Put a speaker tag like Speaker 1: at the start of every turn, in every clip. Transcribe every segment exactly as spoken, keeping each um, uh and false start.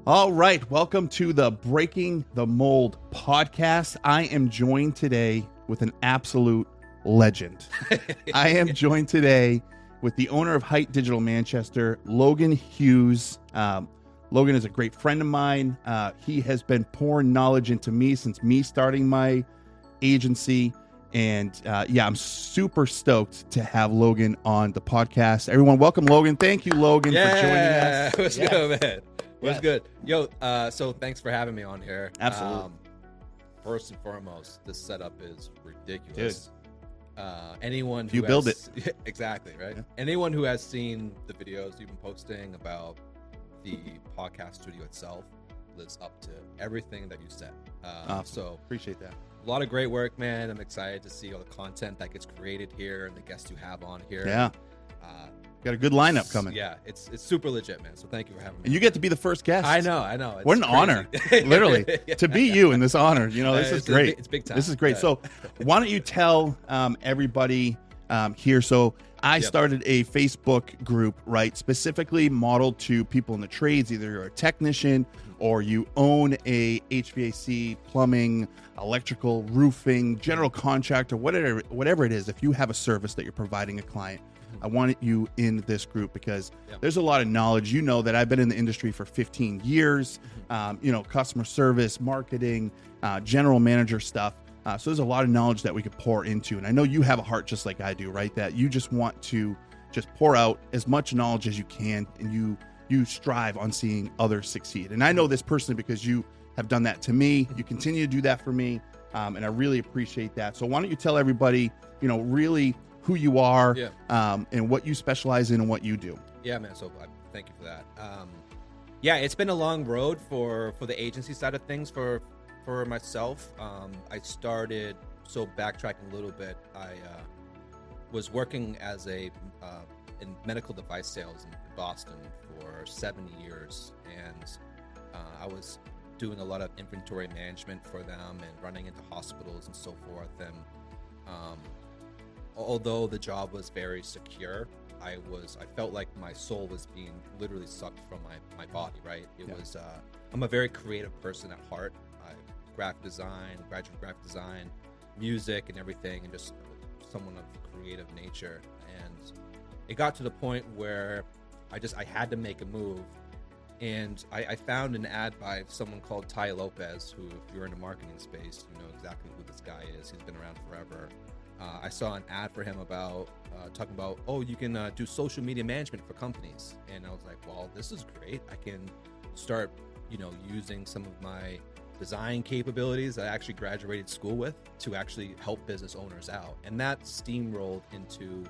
Speaker 1: All right, welcome to the Breaking the Mold podcast. I am joined today with an absolute legend. I am joined today with the owner of Height Digital Manchester, Logan Hughes. Um, Logan is a great friend of mine. Uh, he has been pouring knowledge into me since me starting my agency. And uh, yeah, I'm super stoked to have Logan on the podcast. Everyone, welcome Logan. Thank you, Logan,
Speaker 2: yeah,
Speaker 1: for joining us.
Speaker 2: What's
Speaker 1: yes.
Speaker 2: good, man? What's
Speaker 1: Yes.
Speaker 2: good? Yo, uh, so thanks for having me on here.
Speaker 1: Absolutely.
Speaker 2: Um, first and foremost, this setup is ridiculous. Uh, anyone who
Speaker 1: You
Speaker 2: has,
Speaker 1: build it.
Speaker 2: Exactly, right?
Speaker 1: Yeah.
Speaker 2: Anyone who has seen the videos you've been posting about the podcast studio itself lives up to everything that you said. Uh,
Speaker 1: Awesome.
Speaker 2: So
Speaker 1: Appreciate that.
Speaker 2: a lot of great work, man. I'm excited to see all the content that gets created here and the guests you have on here.
Speaker 1: Yeah,
Speaker 2: Uh,
Speaker 1: got a good lineup coming.
Speaker 2: Yeah, it's it's super legit, man. So thank you for having me.
Speaker 1: And you get to be the first guest.
Speaker 2: I know, I know. It's
Speaker 1: What an
Speaker 2: crazy.
Speaker 1: honor, literally,
Speaker 2: Yeah.
Speaker 1: to be you in this honor. You know, this
Speaker 2: Uh,
Speaker 1: is
Speaker 2: it's a
Speaker 1: great.
Speaker 2: big- it's big time.
Speaker 1: This is great.
Speaker 2: Yeah.
Speaker 1: So, why don't you tell um, everybody um, here? So, I
Speaker 2: Yep.
Speaker 1: started a Facebook group, right, specifically modeled to people in the trades. Either you're a technician or you own a H V A C, plumbing, electrical, roofing, general contractor, whatever, whatever it is. If you have a service that you're providing a client, I want you in this group because
Speaker 2: Yep.
Speaker 1: there's a lot of knowledge. You know that I've been in the industry for fifteen years, um, you know, customer service, marketing, uh, general manager stuff. Uh, so there's a lot of knowledge that we could pour into. And I know you have a heart just like I do, right? That you just want to just pour out as much knowledge as you can, and you you strive on seeing others succeed. And I know this personally because you have done that to me. You continue to do that for me, um, and I really appreciate that. So why don't you tell everybody, you know, really who you are,
Speaker 2: Yeah.
Speaker 1: um, and what you specialize in and what you do.
Speaker 2: Yeah, man. So uh, thank you for that. Um, yeah, it's been a long road for for the agency side of things for for myself. Um, I started so backtracking a little bit. I uh, was working as a uh, in medical device sales in Boston for seven years, and uh, I was doing a lot of inventory management for them and running into hospitals and so forth. And um, although the job was very secure, I was I felt like my soul was being literally sucked from my, my body, right? It
Speaker 1: Yeah.
Speaker 2: was uh, I'm a very creative person at heart. I graphic design, graduate graphic design, music and everything, and just someone of creative nature. And it got to the point where I just I had to make a move. And I, I found an ad by someone called Ty Lopez, who, if you're in the marketing space, you know exactly who this guy is. He's been around forever. Uh, I saw an ad for him about uh, talking about, oh, you can uh, do social media management for companies. And I was like, well, this is great. I can start, you know, using some of my design capabilities that I actually graduated school with to actually help business owners out. And that steamrolled into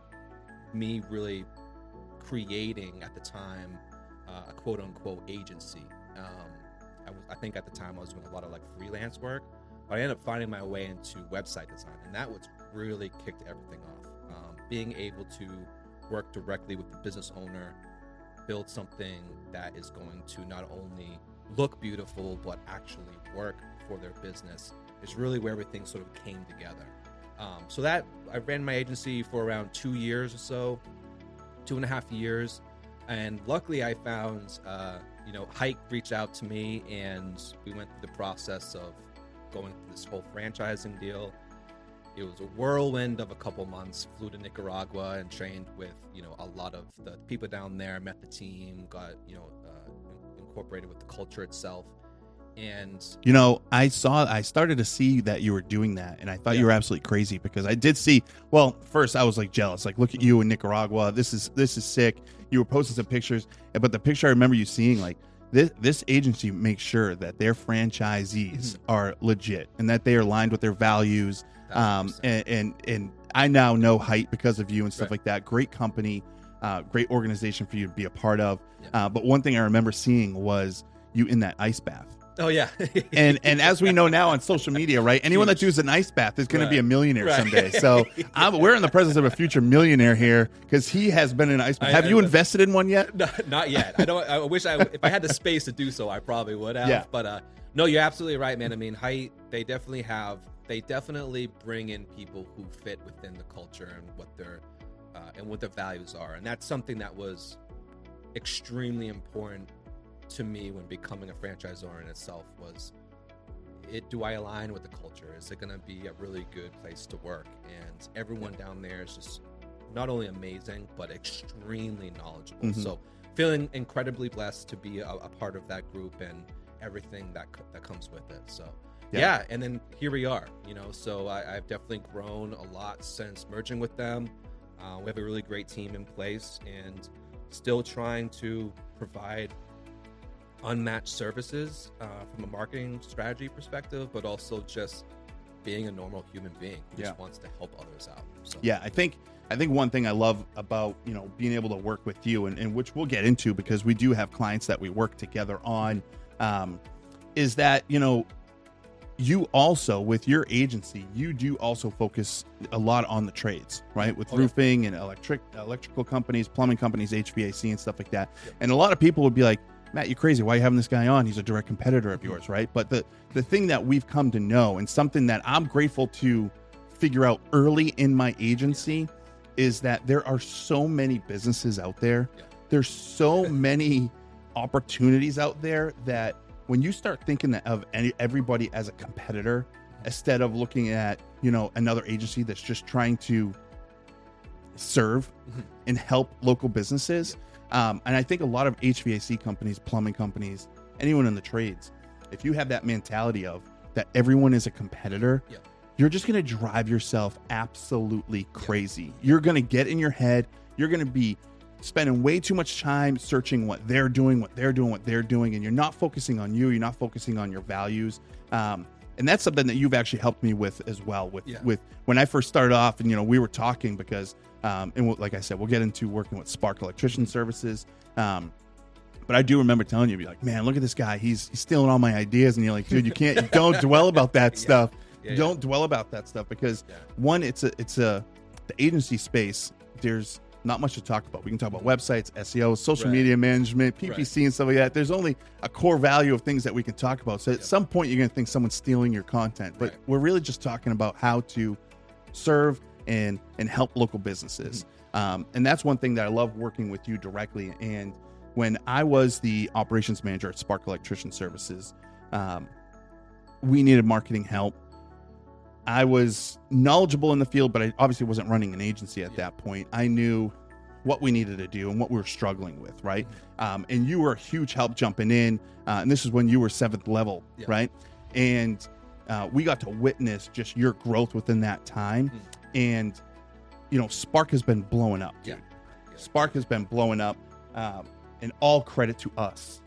Speaker 2: me really creating at the time uh, a quote unquote agency. Um, I, was, I think at the time I was doing a lot of like freelance work. But I ended up finding my way into website design, and that was really kicked everything off. Um, being able to work directly with the business owner, build something that is going to not only look beautiful, but actually work for their business is really where everything sort of came together. Um, so that I ran my agency for around two years or so, two and a half years. And luckily I found, uh, you know, Hike reached out to me, and we went through the process of going through this whole franchising deal. It was a whirlwind of a couple months. Flew to Nicaragua and trained with, you know, a lot of the people down there, met the team, got, you know, uh, incorporated with the culture itself. And
Speaker 1: You know, I saw, I started to see that you were doing that, and I thought
Speaker 2: Yeah.
Speaker 1: you were absolutely crazy because I did see. Well, first I was like jealous, like look at you in Nicaragua. This is this is sick. You were posting some pictures, but the picture I remember you seeing, like this this agency makes sure that their franchisees
Speaker 2: Mm-hmm.
Speaker 1: are legit and that they are aligned with their values. Um,
Speaker 2: one hundred percent.
Speaker 1: and, and and I now know Height because of you and stuff
Speaker 2: Right.
Speaker 1: like that. Great company, uh, great organization for you to be a part of.
Speaker 2: Yeah.
Speaker 1: Uh, but one thing I remember seeing was you in that ice bath.
Speaker 2: Oh yeah.
Speaker 1: and and as we know now on social media, right? Anyone that
Speaker 2: Huge.
Speaker 1: does an ice bath is going
Speaker 2: Right.
Speaker 1: to be a millionaire
Speaker 2: Right.
Speaker 1: someday. So I'm, we're in the presence of a future millionaire here because he has been in an ice bath.
Speaker 2: I-
Speaker 1: Have
Speaker 2: I-
Speaker 1: you invested in one yet?
Speaker 2: No, not yet. I don't. I wish I, if I had the space to do so, I probably would have.
Speaker 1: Yeah.
Speaker 2: But uh, no, you're absolutely right, man. I mean, Height, they definitely have. They definitely bring in people who fit within the culture and what their uh, and what their values are, and that's something that was extremely important to me when becoming a franchisor in itself was, it do I align with the culture? Is it going to be a really good place to work? And everyone down there is just not only amazing, but extremely knowledgeable.
Speaker 1: Mm-hmm.
Speaker 2: So feeling incredibly blessed to be a, a part of that group and everything that that comes with it. So yeah, yeah and then here we are, you know, so I, I've definitely grown a lot since merging with them. Uh, we have a really great team in place and still trying to provide unmatched services uh, from a marketing strategy perspective, but also just being a normal human being who
Speaker 1: yeah.
Speaker 2: just wants to help others out. So.
Speaker 1: Yeah, I think I think one thing I love about, you know, being able to work with you, and, and which we'll get into because we do have clients that we work together on, um, is that, you know, you also, with your agency, you do also focus a lot on the trades, right? With
Speaker 2: oh,
Speaker 1: roofing
Speaker 2: yeah.
Speaker 1: and electric electrical companies, plumbing companies, H V A C and stuff like that.
Speaker 2: Yep.
Speaker 1: And a lot of people would be like, Matt, you're crazy. Why are you having this guy on? He's a direct competitor of yours, right? But the, the thing that we've come to know, and something that I'm grateful to figure out early in my agency, is that there are so many businesses out there.
Speaker 2: Yeah.
Speaker 1: There's so many opportunities out there that when you start thinking of any, everybody as a competitor, instead of looking at, you know, another agency that's just trying to serve
Speaker 2: mm-hmm.
Speaker 1: and help local businesses.
Speaker 2: Yeah.
Speaker 1: Um, and I think a lot of H V A C companies, plumbing companies, anyone in the trades, if you have that mentality of that everyone is a competitor,
Speaker 2: yeah.
Speaker 1: you're just going to drive yourself absolutely crazy. Yeah. You're going to get in your head. You're going to be spending way too much time searching what they're doing, what they're doing, what they're doing, and you're not focusing on you. You're not focusing on your values. Um, and that's something that you've actually helped me with as well. With
Speaker 2: yeah.
Speaker 1: with when I first started off, and you know, we were talking because. Um, and we'll, like I said, we'll get into working with Spark Electrician Services. Um, but I do remember telling you, be like, man, look at this guy. He's, he's stealing all my ideas. And you're like, dude, you can't, you don't dwell about that
Speaker 2: yeah.
Speaker 1: stuff.
Speaker 2: Yeah,
Speaker 1: don't
Speaker 2: yeah.
Speaker 1: dwell about that stuff because
Speaker 2: yeah.
Speaker 1: one, it's a, it's a, the agency space. There's not much to talk about. We can talk about websites, S E O, social
Speaker 2: right.
Speaker 1: media management, P P C
Speaker 2: right.
Speaker 1: and stuff like that. There's only a core value of things that we can talk about. So at
Speaker 2: yep.
Speaker 1: some point you're going to think someone's stealing your content, but
Speaker 2: right.
Speaker 1: we're really just talking about how to serve and, and help local businesses. Mm-hmm. Um, and that's one thing that I love working with you directly. And when I was the operations manager at Spark Electrician Services, um, we needed marketing help. I was knowledgeable in the field, but I obviously wasn't running an agency at yeah. that point. I knew what we needed to do and what we were struggling with, right? Mm-hmm. Um, and you were a huge help jumping in. Uh, and this is when you were seventh level, yeah. right? And uh, we got to witness just your growth within that time. Mm-hmm. And you know, Spark has been blowing up. Dude. Yeah. yeah. Spark has been blowing up, um, and all credit to us.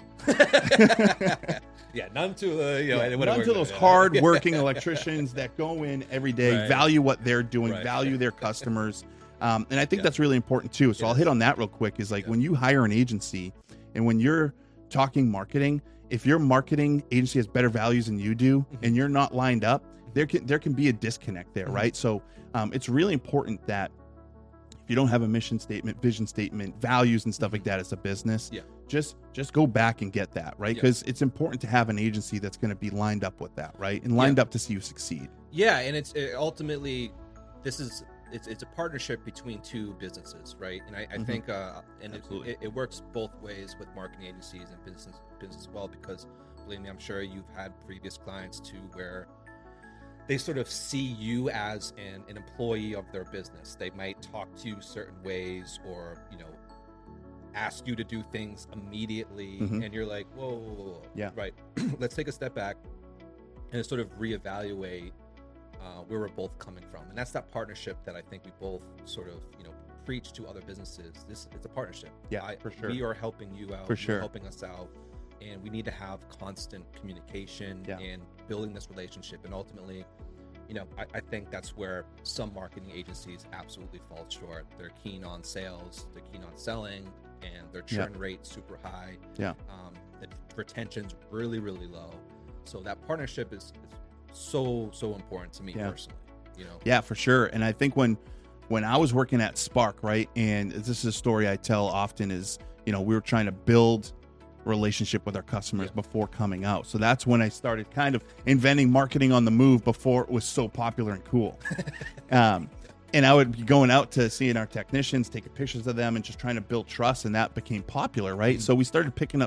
Speaker 2: yeah, none to uh, you know,
Speaker 1: yeah, none to those hard-working electricians that go in every day, right. value what they're doing, right. value their customers, um, and I think yeah. that's really important too. So yeah. I'll hit on that real quick. Is like yeah. when you hire an agency, and when you're talking marketing, if your marketing agency has better values than you do, mm-hmm. and you're not lined up, there can there can be a disconnect there, mm-hmm. right? So. Um, it's really important that if you don't have a mission statement, vision statement, values and stuff like that as a business,
Speaker 2: yeah.
Speaker 1: just just go back and get that, right? Because yeah. it's important to have an agency that's going to be lined up with that, right? And lined yeah. up to see you succeed.
Speaker 2: Yeah, and it's it ultimately, this is, it's it's a partnership between two businesses, right? And I, I mm-hmm. think, uh, and it, it, it works both ways with marketing agencies and business, business as well, because believe me, I'm sure you've had previous clients too where they sort of see you as an, an employee of their business. They might talk to you certain ways or, you know, ask you to do things immediately. Mm-hmm. And you're like, whoa, whoa, whoa, whoa.
Speaker 1: Yeah.
Speaker 2: Right. Let's take a step back and sort of reevaluate uh, where we're both coming from. And that's that partnership that I think we both sort of, you know, preach to other businesses. This It's a partnership.
Speaker 1: Yeah,
Speaker 2: I,
Speaker 1: for sure.
Speaker 2: We are helping you out.
Speaker 1: For sure.
Speaker 2: You're helping us out. And we need to have constant communication yeah. and building this relationship. And ultimately, you know, I, I think that's where some marketing agencies absolutely fall short. They're keen on sales, they're keen on selling, and their churn yeah. rate's super high.
Speaker 1: Yeah.
Speaker 2: Um, the retention's really, really low. So that partnership is, is so, so important to me yeah. personally. You know?
Speaker 1: Yeah, for sure. And I think when when I was working at Spark, right, and this is a story I tell often is, you know, we were trying to build relationship with our customers yeah. before coming out. So that's when I started kind of inventing marketing on the move before it was so popular and cool. um, and I would be going out to seeing our technicians, taking pictures of them and just trying to build trust. And that became popular, right? Mm-hmm. So we started picking up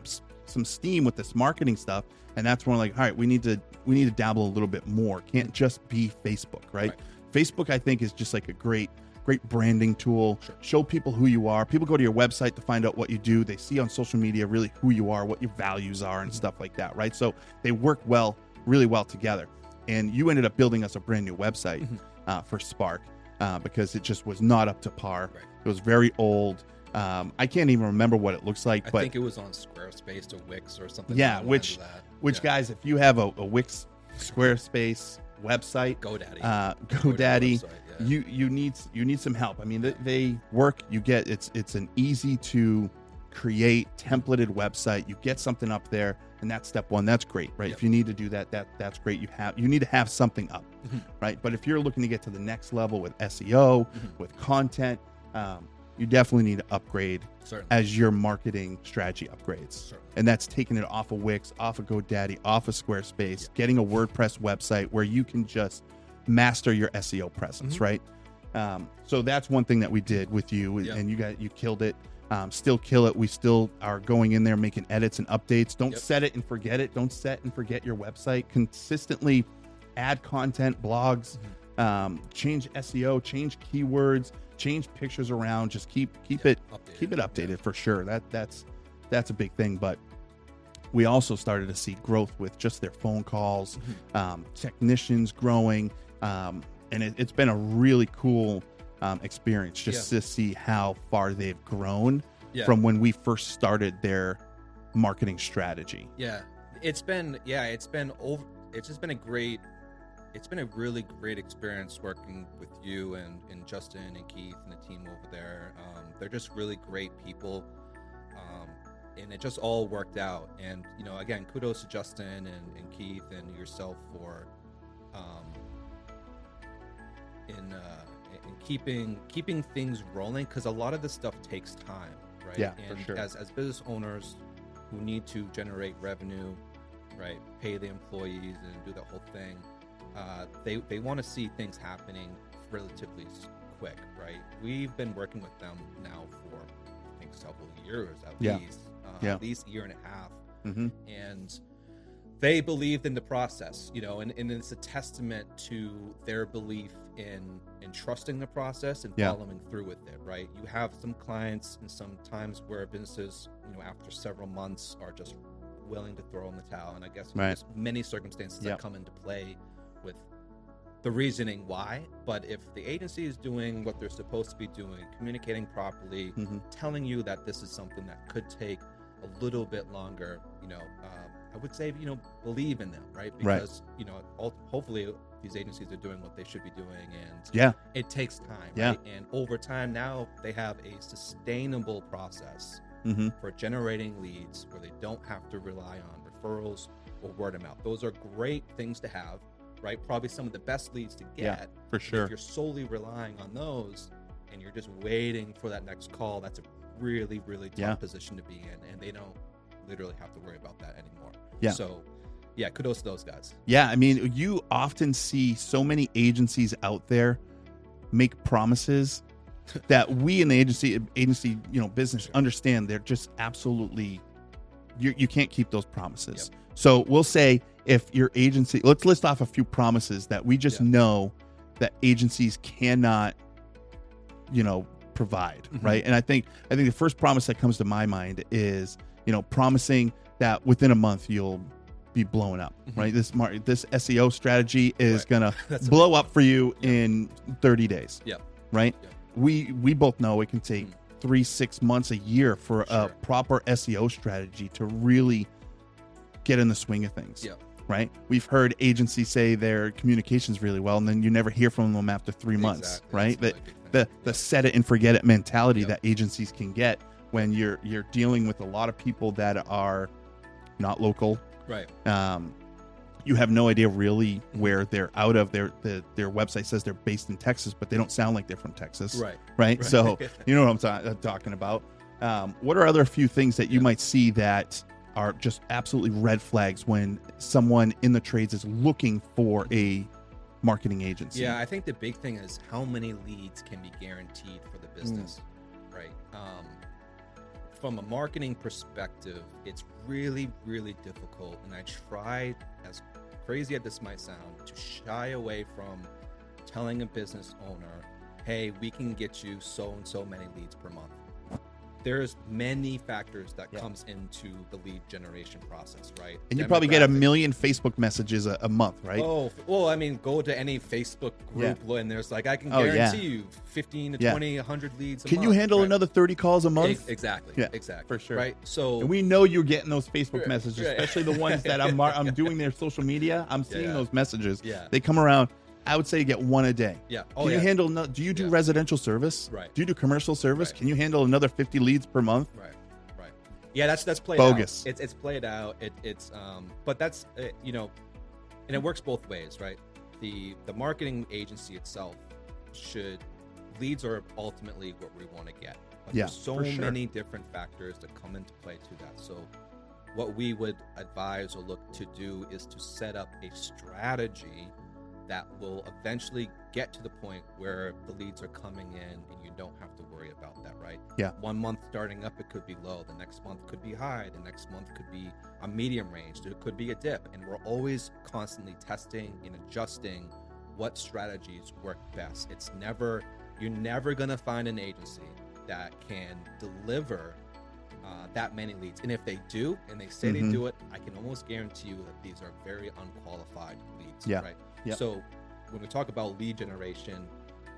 Speaker 1: some steam with this marketing stuff, and that's when we're like, all right, we need to we need to dabble a little bit more. Can't just be Facebook, right?
Speaker 2: Right.
Speaker 1: Facebook, I think, is just like a great great branding tool.
Speaker 2: Sure.
Speaker 1: Show people who you are. People go to your website to find out what you do. They see on social media really who you are, what your values are, and
Speaker 2: Mm-hmm.
Speaker 1: stuff like that, right? So they work well, really well together. And you ended up building us a brand new website
Speaker 2: Mhm.
Speaker 1: uh, for Spark uh, because it just was not up to par.
Speaker 2: Right.
Speaker 1: It was very old. Um, I can't even remember what it looks like,
Speaker 2: I
Speaker 1: but
Speaker 2: think it was on Squarespace or Wix or something.
Speaker 1: Yeah,
Speaker 2: along the
Speaker 1: which-
Speaker 2: lines of that.
Speaker 1: which
Speaker 2: Yeah.
Speaker 1: guys, if you have a, a Wix, Squarespace website,
Speaker 2: GoDaddy.
Speaker 1: uh,
Speaker 2: GoDaddy
Speaker 1: GoDaddy,
Speaker 2: website, yeah.
Speaker 1: you you need you need some help. I mean, they, they work. You get it's it's an easy to create templated website. You get something up there, and that's step one. That's great, right?
Speaker 2: Yep.
Speaker 1: If you need to do that, that that's great. You have you need to have something up,
Speaker 2: Mhm.
Speaker 1: right? But if you're looking to get to the next level with S E O,
Speaker 2: Mhm.
Speaker 1: with content, um, you definitely need to upgrade
Speaker 2: Certainly.
Speaker 1: as your marketing strategy upgrades.
Speaker 2: Certainly.
Speaker 1: And that's taking it off of Wix, off of GoDaddy, off of Squarespace,
Speaker 2: Yeah.
Speaker 1: getting a WordPress website where you can just master your S E O presence,
Speaker 2: Mhm.
Speaker 1: right? Um, so that's one thing that we did with you,
Speaker 2: Yeah.
Speaker 1: and you got you killed it. Um, still kill it. We still are going in there making edits and updates. Don't
Speaker 2: Yep.
Speaker 1: set it and forget it. Don't set and forget your website. Consistently add content, blogs,
Speaker 2: Mhm.
Speaker 1: um, change S E O, change keywords, change pictures around. Just keep keep
Speaker 2: Yeah,
Speaker 1: it
Speaker 2: updated.
Speaker 1: keep it updated
Speaker 2: Yeah.
Speaker 1: for sure. That that's that's a big thing. But we also started to see growth with just their phone calls,
Speaker 2: Mhm.
Speaker 1: um, technicians growing, um, and it, it's been a really cool um, experience just to see how far they've grown
Speaker 2: Yeah.
Speaker 1: from when we first started their marketing strategy.
Speaker 2: Yeah, it's been yeah, it's been over. It's just been a great. It's been a really great experience working with you and, and Justin and Keith and the team over there. Um, they're just really great people, um, and it just all worked out. And you know, again, kudos to Justin and, and Keith and yourself for, um, in uh, in keeping keeping things rolling, because a lot of this stuff takes time, right?
Speaker 1: Yeah, for
Speaker 2: and
Speaker 1: sure.
Speaker 2: as as business owners who need to generate revenue, right, pay the employees and do the whole thing, uh, they they want to see things happening relatively s- quick, right? We've been working with them now for I think several years at
Speaker 1: Yeah.
Speaker 2: least, uh,
Speaker 1: Yeah.
Speaker 2: at least a year and a half,
Speaker 1: Mm-hmm.
Speaker 2: and they believed in the process, you know, and, and it's a testament to their belief in in trusting the process and
Speaker 1: Yeah.
Speaker 2: following through with it, right? You have some clients and some times where businesses, you know, after several months are just willing to throw in the towel, and I guess
Speaker 1: Right.
Speaker 2: there's many circumstances
Speaker 1: Yeah.
Speaker 2: that come into play with the reasoning why. But if the agency is doing what they're supposed to be doing, communicating properly,
Speaker 1: Mm-hmm.
Speaker 2: telling you that this is something that could take a little bit longer, you know, um, I would say, you know, believe in them, right?
Speaker 1: Right.
Speaker 2: Because, you know, ul- hopefully these agencies are doing what they should be doing, and
Speaker 1: Yeah.
Speaker 2: it takes time,
Speaker 1: Yeah.
Speaker 2: right? And over time now they have a sustainable process
Speaker 1: Mm-hmm.
Speaker 2: for generating leads where they don't have to rely on referrals or word of mouth. Those are great things to have, right? Probably some of the best leads to get.
Speaker 1: Yeah, for
Speaker 2: But
Speaker 1: sure.
Speaker 2: If you're solely relying on those and you're just waiting for that next call, that's a really, really tough
Speaker 1: Yeah.
Speaker 2: position to be in. And they don't literally have to worry about that anymore.
Speaker 1: Yeah.
Speaker 2: So, yeah, kudos to those guys.
Speaker 1: Yeah, I mean, you often see so many agencies out there make promises that we in the agency agency you know business
Speaker 2: Sure.
Speaker 1: understand they're just absolutely you you can't keep those promises. So we'll say if your agency, let's list off a few promises that we just
Speaker 2: Yeah.
Speaker 1: know that agencies cannot, you know, provide,
Speaker 2: Mhm.
Speaker 1: right? And I think I think the first promise that comes to my mind is, you know, promising that within a month you'll be blown up,
Speaker 2: Mhm.
Speaker 1: right? This mar- this S E O strategy is
Speaker 2: Right.
Speaker 1: gonna
Speaker 2: That's a
Speaker 1: blow up for you
Speaker 2: Yeah.
Speaker 1: in thirty days.
Speaker 2: Yep.
Speaker 1: Right?
Speaker 2: Yep.
Speaker 1: We we both know it can take
Speaker 2: Mhm.
Speaker 1: three, six months, a year for a
Speaker 2: Sure.
Speaker 1: proper S E O strategy to really get in the swing of things.
Speaker 2: Yep.
Speaker 1: Right? We've heard agencies say their communications really well, and then you never hear from them after three months.
Speaker 2: Exactly.
Speaker 1: Right?
Speaker 2: That's
Speaker 1: The,
Speaker 2: a big thing.
Speaker 1: the the
Speaker 2: Yep.
Speaker 1: set it and forget it mentality
Speaker 2: Yep.
Speaker 1: that agencies can get when you're you're dealing with a lot of people that are not local.
Speaker 2: Right.
Speaker 1: Um, you have no idea really where they're out of. Their the, their website says they're based in Texas, but they don't sound like they're from Texas.
Speaker 2: Right.
Speaker 1: Right.
Speaker 2: Right.
Speaker 1: So you know what I'm ta- uh, talking about. Um, what are other few things that you
Speaker 2: Yeah.
Speaker 1: might see that are just absolutely red flags when someone in the trades is looking for a marketing agency?
Speaker 2: Yeah, I think the big thing is how many leads can be guaranteed for the
Speaker 1: Mm.
Speaker 2: business, right? Um, from a marketing perspective, it's really, really difficult. And I try, as crazy as this might sound, to shy away from telling a business owner, hey, we can get you so and so many leads per month. There's many factors that yeah. comes into the lead generation process, right?
Speaker 1: And you probably get a million Facebook messages a, a month, right?
Speaker 2: Oh, well, I mean, go to any Facebook group
Speaker 1: yeah.
Speaker 2: and there's like, I can
Speaker 1: oh,
Speaker 2: guarantee
Speaker 1: yeah.
Speaker 2: you fifteen to
Speaker 1: yeah.
Speaker 2: twenty, one hundred leads a
Speaker 1: can
Speaker 2: month.
Speaker 1: Can you handle
Speaker 2: right?
Speaker 1: another thirty calls a month?
Speaker 2: Exactly.
Speaker 1: Yeah,
Speaker 2: exactly.
Speaker 1: For sure.
Speaker 2: Right. So
Speaker 1: and we know you're getting those Facebook
Speaker 2: right,
Speaker 1: messages,
Speaker 2: right.
Speaker 1: especially the ones that I'm I'm doing their social media. I'm seeing
Speaker 2: yeah.
Speaker 1: those messages.
Speaker 2: Yeah.
Speaker 1: They come around. I would say you get one a day.
Speaker 2: Yeah. Oh,
Speaker 1: Can
Speaker 2: yeah.
Speaker 1: you handle, no, do you do
Speaker 2: yeah.
Speaker 1: residential service?
Speaker 2: Right.
Speaker 1: Do you do commercial service?
Speaker 2: Right.
Speaker 1: Can you handle another fifty leads per month?
Speaker 2: Right. Right. Yeah, that's that's played
Speaker 1: bogus.
Speaker 2: out. It's it's played out. It, it's um, but that's uh, you know, and it works both ways, right? The the marketing agency itself should leads are ultimately what we want to get. But
Speaker 1: yeah.
Speaker 2: There's so
Speaker 1: sure.
Speaker 2: many different factors that come into play to that. So, what we would advise or look to do is to set up a strategy that will eventually get to the point where the leads are coming in and you don't have to worry about that, right?
Speaker 1: Yeah.
Speaker 2: One month starting up, it could be low. The next month could be high. The next month could be a medium range. There could be a dip. And we're always constantly testing and adjusting what strategies work best. It's never, you're never going to find an agency that can deliver uh, that many leads. And if they do, and they say
Speaker 1: mm-hmm.
Speaker 2: they do it, I can almost guarantee you that these are very unqualified leads,
Speaker 1: yeah.
Speaker 2: right?
Speaker 1: Yep.
Speaker 2: So when we talk about lead generation,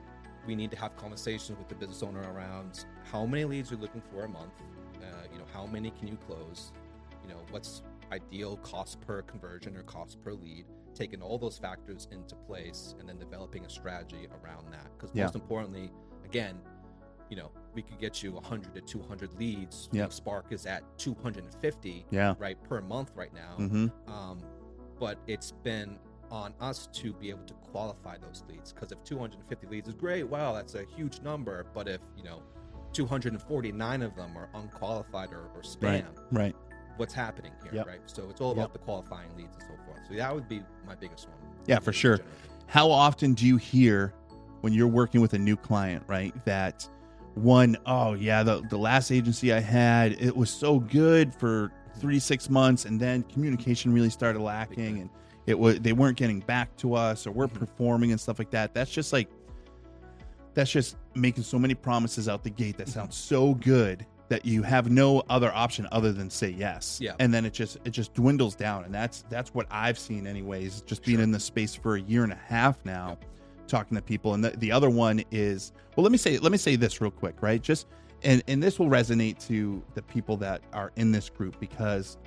Speaker 2: we need to have conversations with the business owner around how many leads you're looking for a month. Uh, you know, how many can you close? You know, what's ideal cost per conversion or cost per lead? Taking all those factors into place and then developing a strategy around that. Because
Speaker 1: yeah.
Speaker 2: most importantly, again, you know, we could get you one hundred to two hundred leads.
Speaker 1: Yeah.
Speaker 2: You know, Spark is at two hundred fifty
Speaker 1: yeah.
Speaker 2: right per month right now.
Speaker 1: Mm-hmm.
Speaker 2: Um, but it's been on us to be able to qualify those leads, because if two hundred fifty leads is great, wow, that's a huge number, but if you know two hundred forty-nine of them are unqualified or, or spam,
Speaker 1: right, right.
Speaker 2: what's happening here,
Speaker 1: yep.
Speaker 2: right? So it's all about
Speaker 1: yep.
Speaker 2: the qualifying leads and so forth. So that would be my biggest one.
Speaker 1: Yeah, for sure. How often do you hear when you're working with a new client, right, that one, oh yeah, the, the last agency I had, it was so good for three, six months, and then communication really started lacking, and it was they weren't getting back to us, or we're mm-hmm. performing and stuff like that. That's just like, that's just making so many promises out the gate that sound so good that you have no other option other than say yes.
Speaker 2: Yeah.
Speaker 1: And then it just it just dwindles down. And that's that's what I've seen anyways, just being
Speaker 2: sure.
Speaker 1: in the space for a year and a half now, yep. talking to people. And the, the other one is, well, let me say let me say this real quick, right? Just and, and this will resonate to the people that are in this group, because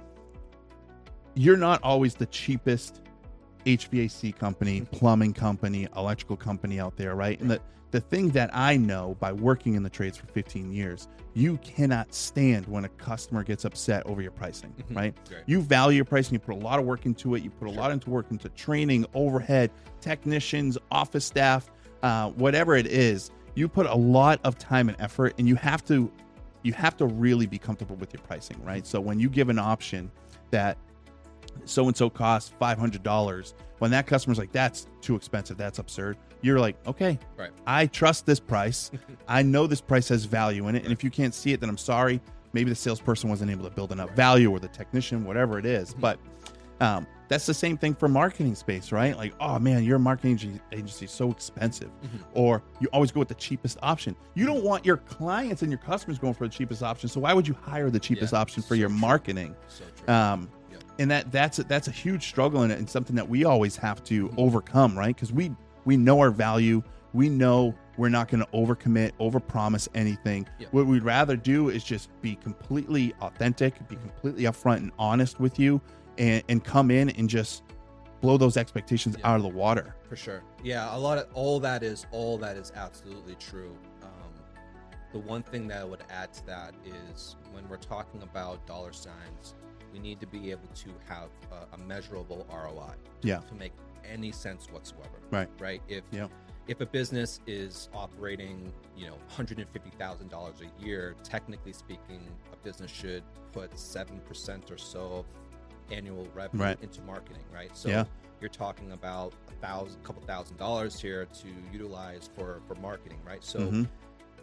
Speaker 1: you're not always the cheapest H V A C company, plumbing company, electrical company out there, right? And the, the thing that I know by working in the trades for fifteen years, you cannot stand when a customer gets upset over your pricing,
Speaker 2: mm-hmm.
Speaker 1: right?
Speaker 2: Great.
Speaker 1: You value your pricing, you put a lot of work into it, you put a
Speaker 2: sure.
Speaker 1: lot into work into training, overhead, technicians, office staff, uh, whatever it is. You put a lot of time and effort, and you have to you have to really be comfortable with your pricing, right? So when you give an option that so-and-so costs five hundred dollars, when that customer's like, that's too expensive, that's absurd, you're like, okay,
Speaker 2: right.
Speaker 1: I trust this price. I know this price has value in it. And if you can't see it, then I'm sorry. Maybe the salesperson wasn't able to build enough
Speaker 2: right.
Speaker 1: value, or the technician, whatever it is. But um, that's the same thing for marketing space, right? Like, oh man, your marketing agency is so expensive.
Speaker 2: Mm-hmm.
Speaker 1: Or you always go with the cheapest option. You don't want your clients and your customers going for the cheapest option. So why would you hire the cheapest
Speaker 2: yeah,
Speaker 1: option for
Speaker 2: so
Speaker 1: your
Speaker 2: true.
Speaker 1: marketing?
Speaker 2: So true.
Speaker 1: Um, And that that's a, that's a huge struggle, and, and something that we always have to mm-hmm. overcome, right? Because we we know our value, we know we're not going to overcommit, overpromise anything.
Speaker 2: Yeah.
Speaker 1: What we'd rather do is just be completely authentic, be completely upfront and honest with you, and, and come in and just blow those expectations
Speaker 2: yeah.
Speaker 1: out of the water.
Speaker 2: For sure, yeah. A lot of all that is all that is absolutely true. Um, the one thing that I would add to that is when we're talking about dollar signs, we need to be able to have a, a measurable R O I to,
Speaker 1: yeah.
Speaker 2: to make any sense whatsoever.
Speaker 1: Right.
Speaker 2: Right. If
Speaker 1: yeah.
Speaker 2: if a business is operating, you know, one hundred fifty thousand dollars a year, technically speaking, a business should put seven percent or so of annual revenue
Speaker 1: right.
Speaker 2: into marketing. Right. So
Speaker 1: yeah.
Speaker 2: you're talking about a thousand, couple thousand dollars here to utilize for for marketing. Right. So.
Speaker 1: Mm-hmm.